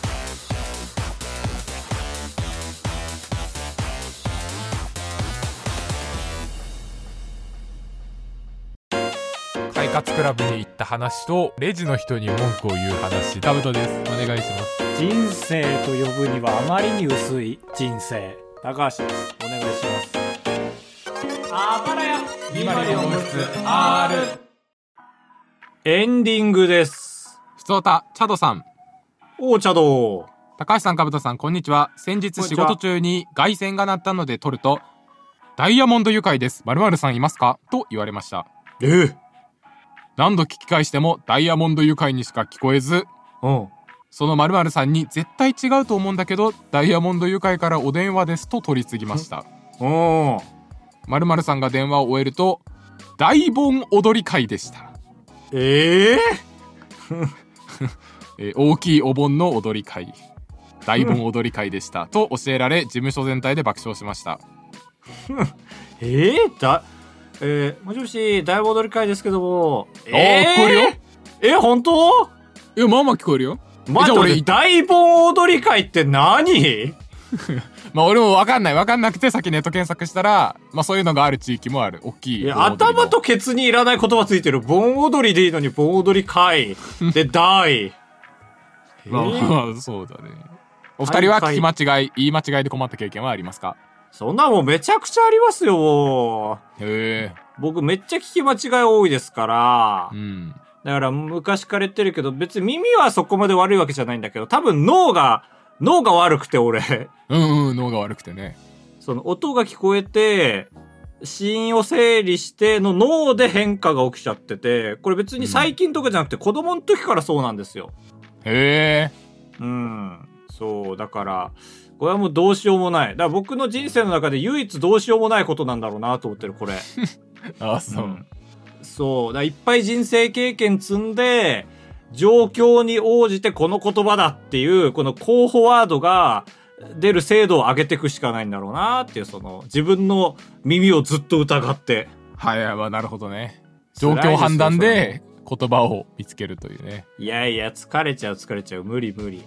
快活クラブに行った話とレジの人に文句を言う話。タブトです。お願いします。 人生と呼ぶにはあまりに薄い人生。高橋です。お願いします。あばらやにまるよん室 R。 エンディングです。 ふつおた、チャドさん。 おー、チャド。 高橋さん、カブトさん、こんにちは。先日仕事中に凱旋が鳴ったので撮ると、ダイヤモンド愉快です。〇〇さんいますかと言われました。 えー何度聞き返してもダイヤモンド愉快にしか聞こえず、 うん、 その〇〇さんに絶対違うと思うんだけどダイヤモンド愉快からお電話ですと取り次ぎました。〇〇さんが電話を終えると大盆踊り会でした。 えーえー、大きいお盆の踊り会、大盆踊り会でしたと教えられ事務所全体で爆笑しました。 えー、だえー、もしもし、大盆踊り会ですけども。 えー、あー、聞こえるよ。 え、本当？ いや、まあまあ聞こえるよ。 待って、俺、大盆踊り会って何？ まあ俺も分かんない。分かんなくて先ネット検索したら、まあそういうのがある地域もある。大きい。 いや、頭とケツにいらない言葉ついてる。盆踊りでいいのに盆踊り会。で、大。 まあまあ、そうだね。 お二人は聞き間違い、言い間違いで困った経験はありますか？ そんなもんめちゃくちゃありますよ、もう。へえ。 僕めっちゃ聞き間違い多いですから。 うん。 だから昔から言ってるけど、別に耳はそこまで悪いわけじゃないんだけど、多分脳が、脳が悪くて俺。 うんうん、脳が悪くてね。 その音が聞こえて、死因を整理しての脳で変化が起きちゃってて、これ別に最近とかじゃなくて子供の時からそうなんですよ。 へえ。 うん。そう、だから、これはもうどうしようもない。だから僕の人生の中で唯一どうしようもないことなんだろうなと思ってる、これ。 ああ、そう。うん、 そう。だからいっぱい人生経験積んで、状況に応じてこの言葉だっていう、この候補ワードが出る精度を上げていくしかないんだろうなっていう、その、自分の耳をずっと疑って。 はいはい、まあなるほどね。状況判断で言葉を見つけるというね。 いやいや、疲れちゃう疲れちゃう。無理無理。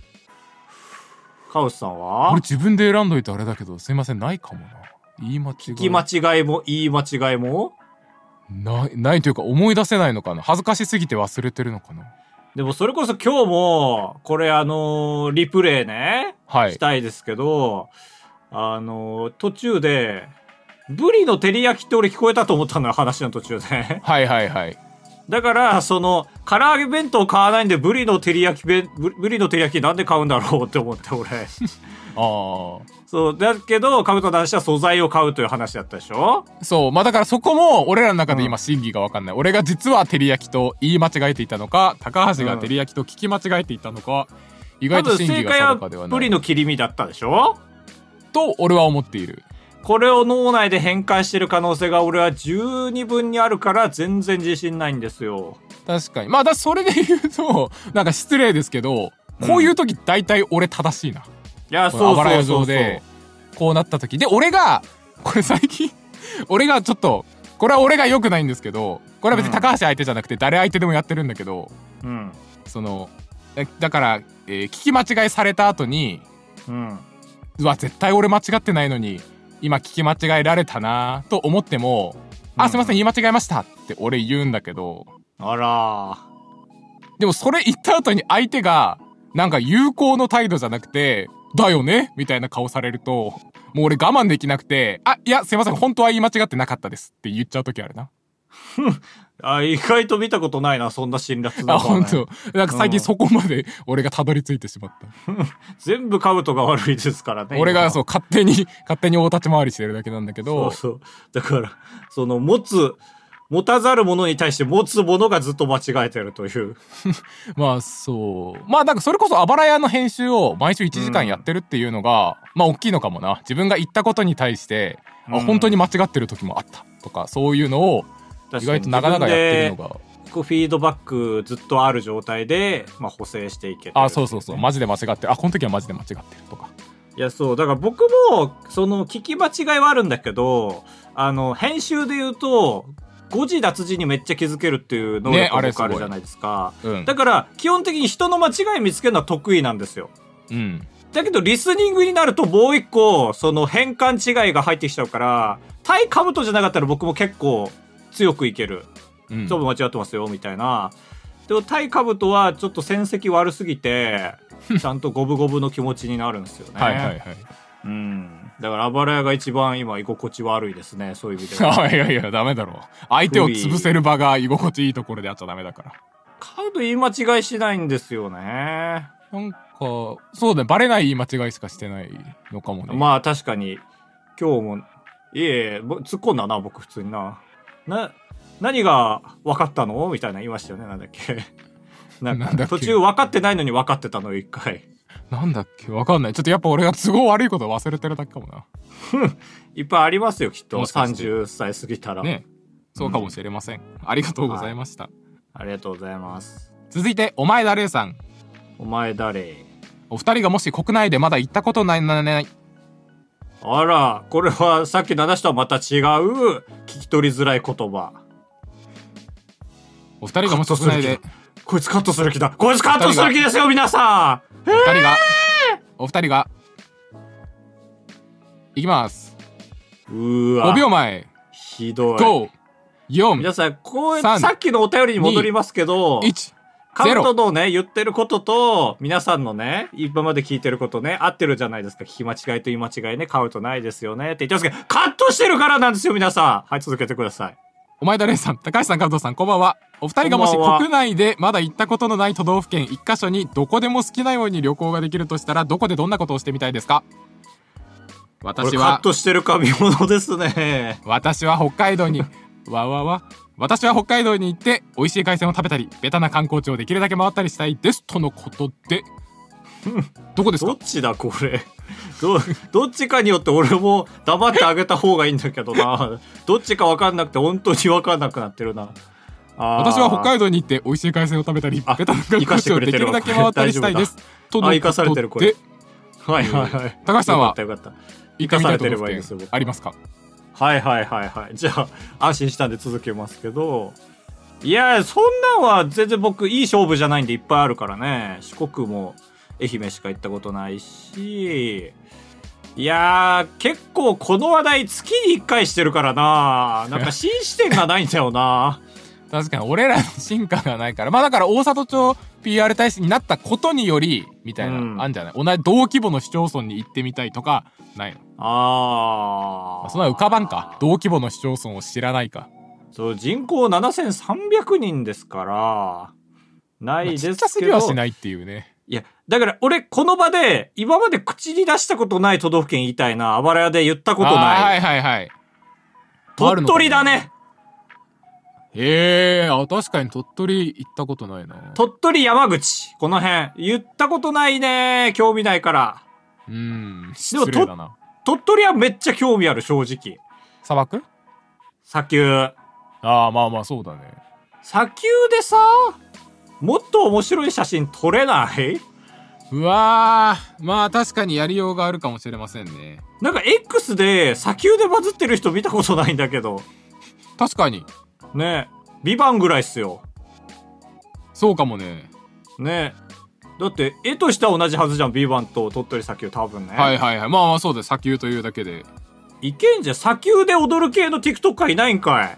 カオスさんは？ 俺自分で選んどいてあれだけど、すいません、ないかもな。言い間違い。 聞き間違いも言い間違いもない、ないというか思い出せないのかな。恥ずかしすぎて忘れてるのかな。 でもそれこそ今日も、これあのー、リプレイね、はい、したいですけど、あのー、途中で、ブリの照り焼きって俺聞こえたと思ったのよ、話の途中で。 はいはいはい。 だから、その、唐揚げ弁当買わないんで、ブリの照り焼き弁、ブリの照り焼きなんで買うんだろうって思って、俺。ああ。そう、だけど、カブト男子は素材を買うという話だったでしょ？ そう、まあだからそこも、俺らの中で今真偽がわかんない。うん、俺が実は照り焼きと言い間違えていたのか、高橋が照り焼きと聞き間違えていたのか、うん、意外と真偽が定かではない。 ブリの切り身だったでしょ？ と、俺は思っている。 これを脳内で変換してる可能性が俺は十二分にあるから全然自信ないんですよ。 確かに。まあだそれで言うとなんか失礼ですけど、こういう時大体俺正しいな。 いや、そうそうそうそう。 あばらや上でこうなった時で、俺がこれ最近俺がちょっとこれは俺が良くないんですけど、これは別に高橋相手じゃなくて誰相手でもやってるんだけど、うん、そのだから、えー、聞き間違いされた後に、うん、うわ絶対俺間違ってないのに。今聞き間違えられたなと思っても、うん、あ、すいません言い間違えましたって俺言うんだけど、 あらでもそれ言った後に相手がなんか友好の態度じゃなくてだよねみたいな顔されると、もう俺我慢できなくて、あ、いやすいません本当は言い間違ってなかったですって言っちゃう時あるな。 あ、意外と見たことないな、そんな辛辣な、 ね。あ、本当。なんか最近そこまで俺がたどり着いてしまった。 全部カブトが悪いですからね。 俺がそう勝手に勝手に大立ち回りしてるだけなんだけど。 そうそう。だからその持つ持たざるものに対して持つものがずっと間違えてるという。 まあそう。まあなんかそれこそあばらやの編集を毎週いちじかんやってるっていうのが、うん、まあ大きいのかもな。自分が言ったことに対して、うん、あ本当に間違ってる時もあったとかそういうのを。意外となかなかやってるのがこうフィードバックずっとある状態で、まあ、補正していけてる、ね、 あそうそうそうマジで間違ってる、あこの時はマジで間違ってるとか。 いやそうだから僕もその聞き間違いはあるんだけど、あの編集で言うと誤字脱字にめっちゃ気づけるっていう能力が僕あるじゃないですか、ねうん、だから基本的に人の間違い見つけるのは得意なんですよ、うん、だけどリスニングになるともう一個その変換違いが入ってきちゃうから、対カブトじゃなかったら僕も結構強くいける、うん、ちょっと間違ってますよみたいな。でも対カブトはちょっと戦績悪すぎてちゃんと五分五分の気持ちになるんですよね。はいはいはい。うん。だからあばら屋が一番今居心地悪いですね、そういう意味では。 いやいやダメだろ。相手を潰せる場が居心地いいところでやっちゃダメだから。 カブト言い間違いしないんですよね。 なんかそうだね、バレない言い間違いしかしてないのかもね。 まあ確かに今日もいえ突っ込んだな僕普通にな。な何が分かったのみたいな言いましたよね。なんだっけなんか途中分かってないのに分かってたのよ一回。 なんだっけ分かんない。ちょっとやっぱ俺が都合悪いこと忘れてるだけかもな。 いっぱいありますよきっと。さんじゅっさい過ぎたらね。 そうかもしれません、うん、ありがとうございました、はい、 ありがとうございます。 続いてお前誰さん。 お前誰。 お二人がもし国内でまだ行ったことないなね。 あら、これはさっきの話とはまた違う聞き取りづらい言葉。 お二人がもし国内でこいつカットする気だこいつカットする気ですよ皆さん。お二人がお二人がいきます。 うわごびょうまえ。 ひどい。 ご、よん、 皆さんこうさっきのお便りに戻りますけど、 いちカブトのね、言ってることと、皆さんのね、今まで聞いてることね、合ってるじゃないですか。聞き間違いと言い間違いね、カブトないですよね。って言ってますけど、カットしてるからなんですよ、皆さん。はい、続けてください。 お前田レイさん、高橋さん、カブトさん、こんばんは。お二人がもし国内でまだ行ったことのない都道府県一箇所にどこでも好きなように旅行ができるとしたら、どこでどんなことをしてみたいですか？私は、 カットしてるか見物ですね。 私は北海道に、わわわ。私は北海道に行って美味しい海鮮を食べたり、ベタな観光地をできるだけ回ったりしたいですとのことでどこですか？ どっちだこれ。どどっちかによって俺も黙ってあげた方がいいんだけどな。どっちか分かんなくて本当に分かんなくなってるな。あ、 私は北海道に行って美味しい海鮮を食べたり、ベタな観光地をできるだけ回ったりしたいですとのことで。 生かされてるこれ。はいはいはい。 高橋さんはよかったよかった。 生かされてればいいですよ。ありますか？ はいはいはいはい。じゃあ安心したんで続けますけど、いやそんなんは全然僕いい勝負じゃないんでいっぱいあるからね。四国も愛媛しか行ったことないし、いやー結構この話題月にいっかいしてるからな。なんか新視点がないんだよな。 確かに俺らの進化がないから、まあだから大里町 ピーアール 大使になったことによりみたいな、うん、あんじゃない？同じ同規模の市町村に行ってみたいとかないの？ あー、 そんな浮かばんか。同規模の市町村を知らないか。 そう、人口ななせんさんびゃくにんですからないですけど、まあ、ちっちゃすぎはしないっていうね。 いやだから俺この場で今まで口に出したことない都道府県言いたいな。あばら屋で言ったことない。 はいはいはい。 鳥取だね。 へえ、あ、確かに鳥取行ったことないな。 鳥取山口この辺言ったことないね。興味ないから。 うーん、失礼だな。 鳥取はめっちゃ興味ある。正直砂漠砂丘。 ああ、まあまあそうだね。 砂丘でさもっと面白い写真撮れない？ うわー、まあ確かにやりようがあるかもしれませんね。 なんか X で砂丘でバズってる人見たことないんだけど。 確かにねえ、ビバンぐらいっすよ。 そうかもね。 ねえ、だって絵としては同じはずじゃん。ビバンと鳥取砂丘多分ね。 はいはいはい。まあまあそうです。砂丘というだけでいけんじゃん。砂丘で踊る系の TikToker いないんかい。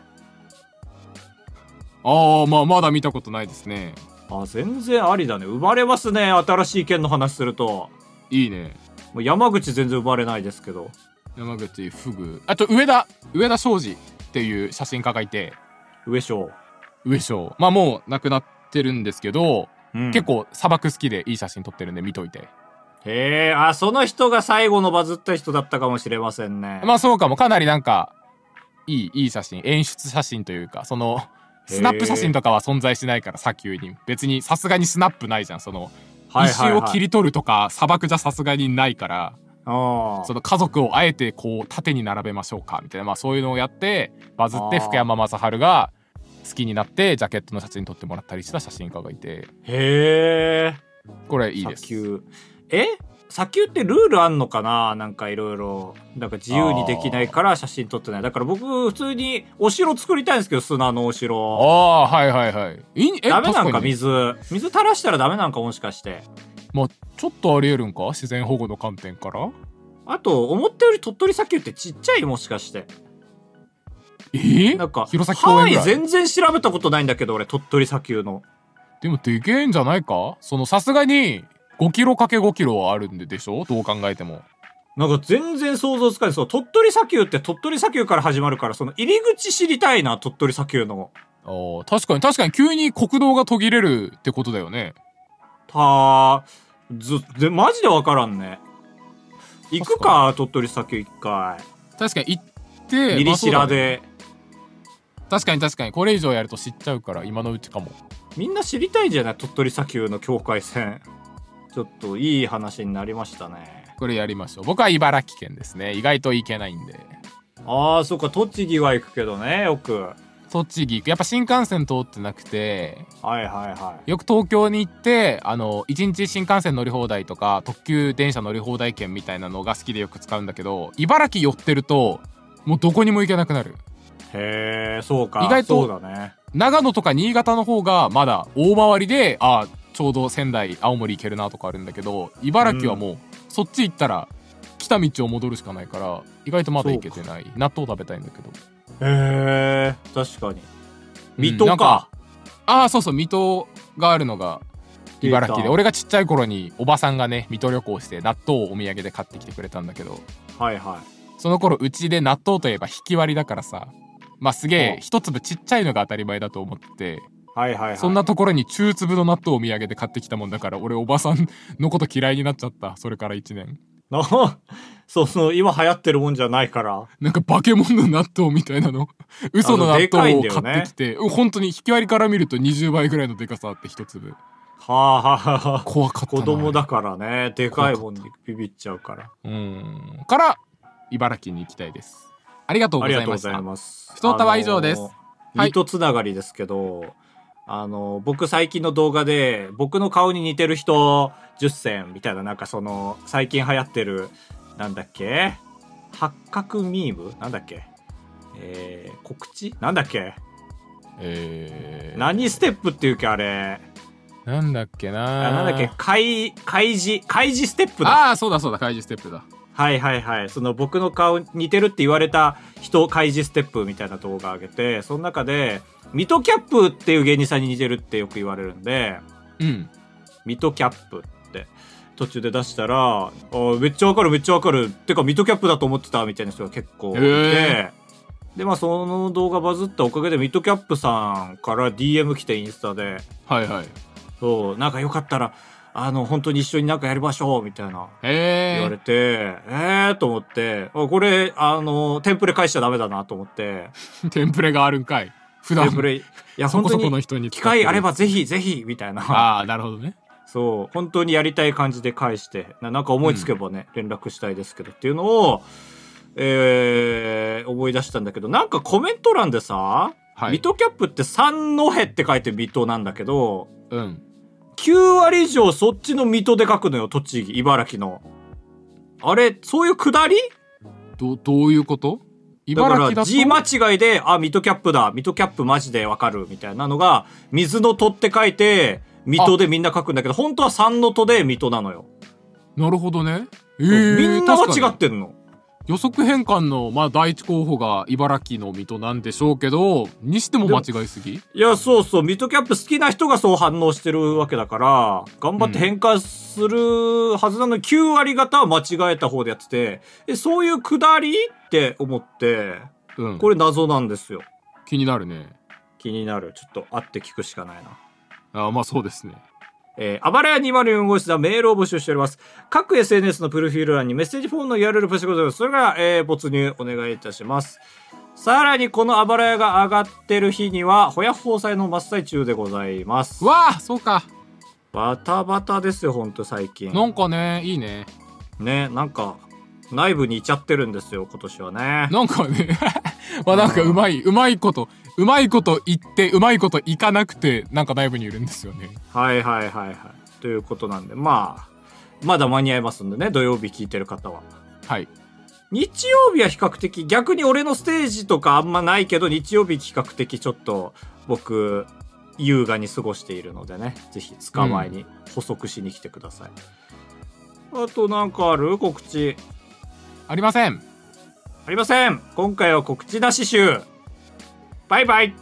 ああ、まあまだ見たことないですね。 あ、全然ありだね。生まれますね。新しい県の話するといいね。 もう山口全然生まれないですけど。 山口フグ、あと上田上田庄司っていう写真家がいて、 上昇上昇まあもう亡くなってるんですけど、うん、結構砂漠好きでいい写真撮ってるんで見といて。 へえ、あ、その人が最後のバズった人だったかもしれませんね。 まあそうかも。かなりなんかいいいい写真、演出写真というか、そのスナップ写真とかは存在しないから、砂丘に別にさすがにスナップないじゃん。その、はいはいはい、一周を切り取るとか砂漠じゃさすがにないから、あ、その家族をあえてこう縦に並べましょうかみたいな、まあそういうのをやってバズって、福山雅治が好きになってジャケットの写真撮ってもらったりした写真家がいて。 へえ、 これいいです。 砂丘、え、砂丘ってルールあんのかな。なんかいろいろなんか自由にできないから写真撮ってない。だから僕普通にお城作りたいんですけど、砂のお城。 ああ、はいはいはい。いえ、 ダメなんか、水水垂らしたらダメなんか、もしかして。 まあちょっとありえるんか、自然保護の観点から。 あと思ったより鳥取砂丘ってちっちゃい、もしかして。 えー、 なんか弘前公園ぐらい。 範囲全然調べたことないんだけど俺、鳥取砂丘の。 でもでけえんじゃないか。そのさすがにごキロかけごキロはあるんででしょ、どう考えても。 なんか全然想像つかない。そう、鳥取砂丘って鳥取砂丘から始まるから、その入り口知りたいな、鳥取砂丘の。 ああ、確かに確かに急に国道が途切れるってことだよね。 たずでマジで分からんね。行くか、鳥取砂丘一回。 確かに行ってミリシラで、 まあ、確かに確かにこれ以上やると知っちゃうから今のうちかも。 みんな知りたいんじゃない？鳥取砂丘の境界線。ちょっといい話になりましたね。 これやりましょう。僕は茨城県ですね。意外と行けないんで。 ああ、そっか。栃木は行くけどね、よく。 栃木行く。やっぱ新幹線通ってなくて、 はいはいはい。 よく東京に行ってあのいちにち新幹線乗り放題とか特急電車乗り放題券みたいなのが好きでよく使うんだけど、茨城寄ってるともうどこにも行けなくなる。 へえ、そうか。 意外とそうだね。 長野とか新潟の方がまだ大回りで、あ、ちょうど仙台青森行けるなとかあるんだけど、茨城はもう、うん、そっち行ったら来た道を戻るしかないから意外とまだ行けてない。納豆食べたいんだけど。 へえ、確かに。水戸か。 うん、ああ、そうそう、水戸があるのが茨城で、俺がちっちゃい頃におばさんがね水戸旅行して納豆をお土産で買ってきてくれたんだけど、 はいはい。 その頃うちで納豆といえば引き割りだからさ、まあすげえ一粒ちっちゃいのが当たり前だと思ってて、 はいはいはい、 そんなところに中粒の納豆をお土産で買ってきたもんだから、俺おばさんのこと嫌いになっちゃった。それからいちねん。 そうそう、今流行ってるもんじゃないから。 なんかバケモンの納豆みたいなの嘘の納豆を買ってきて、ね、本当に引き割りから見るとにじゅうばいぐらいのでかさあって一粒。 はあはあはあ、 怖かったな。 子供だからね、でかいもんにビビっちゃうから。 うんから茨城に行きたいです。ありがとうございました。ありがとうございます。ふとたは以上です。 水戸つながりですけど、はい、あの僕最近の動画で僕の顔に似てる人じゅっせんみたいな、なんかその最近流行ってるなんだっけ八角ミームなんだっけ、えー、告知なんだっけ、えー、何ステップっていうかあれなんだっけなあなんだっけ開開示開示ステップだ。 ああそうだそうだ開示ステップだ。 はいはいはい。その僕の顔似てるって言われた人開示ステップみたいな動画上げて、その中でミトキャップっていう芸人さんに似てるってよく言われるんで、 うん、 ミトキャップって途中で出したら、あめっちゃわかるめっちゃわかるってかミトキャップだと思ってたみたいな人が結構いて、えー、でまあその動画バズったおかげでミトキャップさんから ディーエム 来てインスタで、 はいはい、 そうなんかよかったらあの本当に一緒になんかやりましょうみたいな言われて、えーと思って、これあのテンプレ返しちゃダメだなと思ってテンプレがあるんかい普段。 テンプレいや本当に機会あればぜひぜひみたいな。 ああなるほどね。 そう本当にやりたい感じで返してな、なんか思いつけばね、うん、連絡したいですけどっていうのを、えー、思い出したんだけど、なんかコメント欄でさ、はい、ミトキャップって三戸って書いて水戸なんだけど、 うんきゅうわり以上そっちの水戸で書くのよ、栃木茨城の。あれそういうくだり？ どどういうこと？ 茨城だとだから 字間違いで、あ、ミトキャップだ、ミトキャップマジでわかるみたいなのが、水の戸って書いて、水戸でみんな書くんだけど、本当は三の戸で水戸なのよ。 なるほどね。えー、 みんな間違ってんの。 予測変換の、まあ、第一候補が茨城の水戸なんでしょうけど、にしても間違いすぎ？ いや、そうそう、ミトキャップ好きな人がそう反応してるわけだから、頑張って変換するはずなのに、うん、きゅうわり方は間違えた方でやってて、え、そういうくだりって思って、うん、これ謎なんですよ。 気になるね。 気になる。ちょっと会って聞くしかないな。 あ、まあそうですね。 えー、あばらやにまるよん号室ではメールを募集しております。各 エスエヌエス のプロフィール欄にメッセージフォームの ユーアールエル プッシュことです。それから、えー、没入お願いいたします。さらにこのあばらやが上がってる日には、ほや放送の真っ最中でございます。 わあ、そうか。 バタバタですよ、ほんと最近。 なんかね、いいね。 ね、なんか、内部にいちゃってるんですよ、今年はね。 なんかね、まあなんかうまい、うまいこと、うまいこと言って、うまいこといかなくて、なんか内部にいるんですよね。 はいはいはいはい。ということなんで、まあ、まだ間に合いますんでね、土曜日聞いてる方は。 はい。 日曜日は比較的、逆に俺のステージとかあんまないけど、日曜日比較的ちょっと、僕、優雅に過ごしているのでね、ぜひ捕まえに補足しに来てください。うん、あとなんかある？告知。 ありません。 ありません。今回は告知なし集。バイバイ。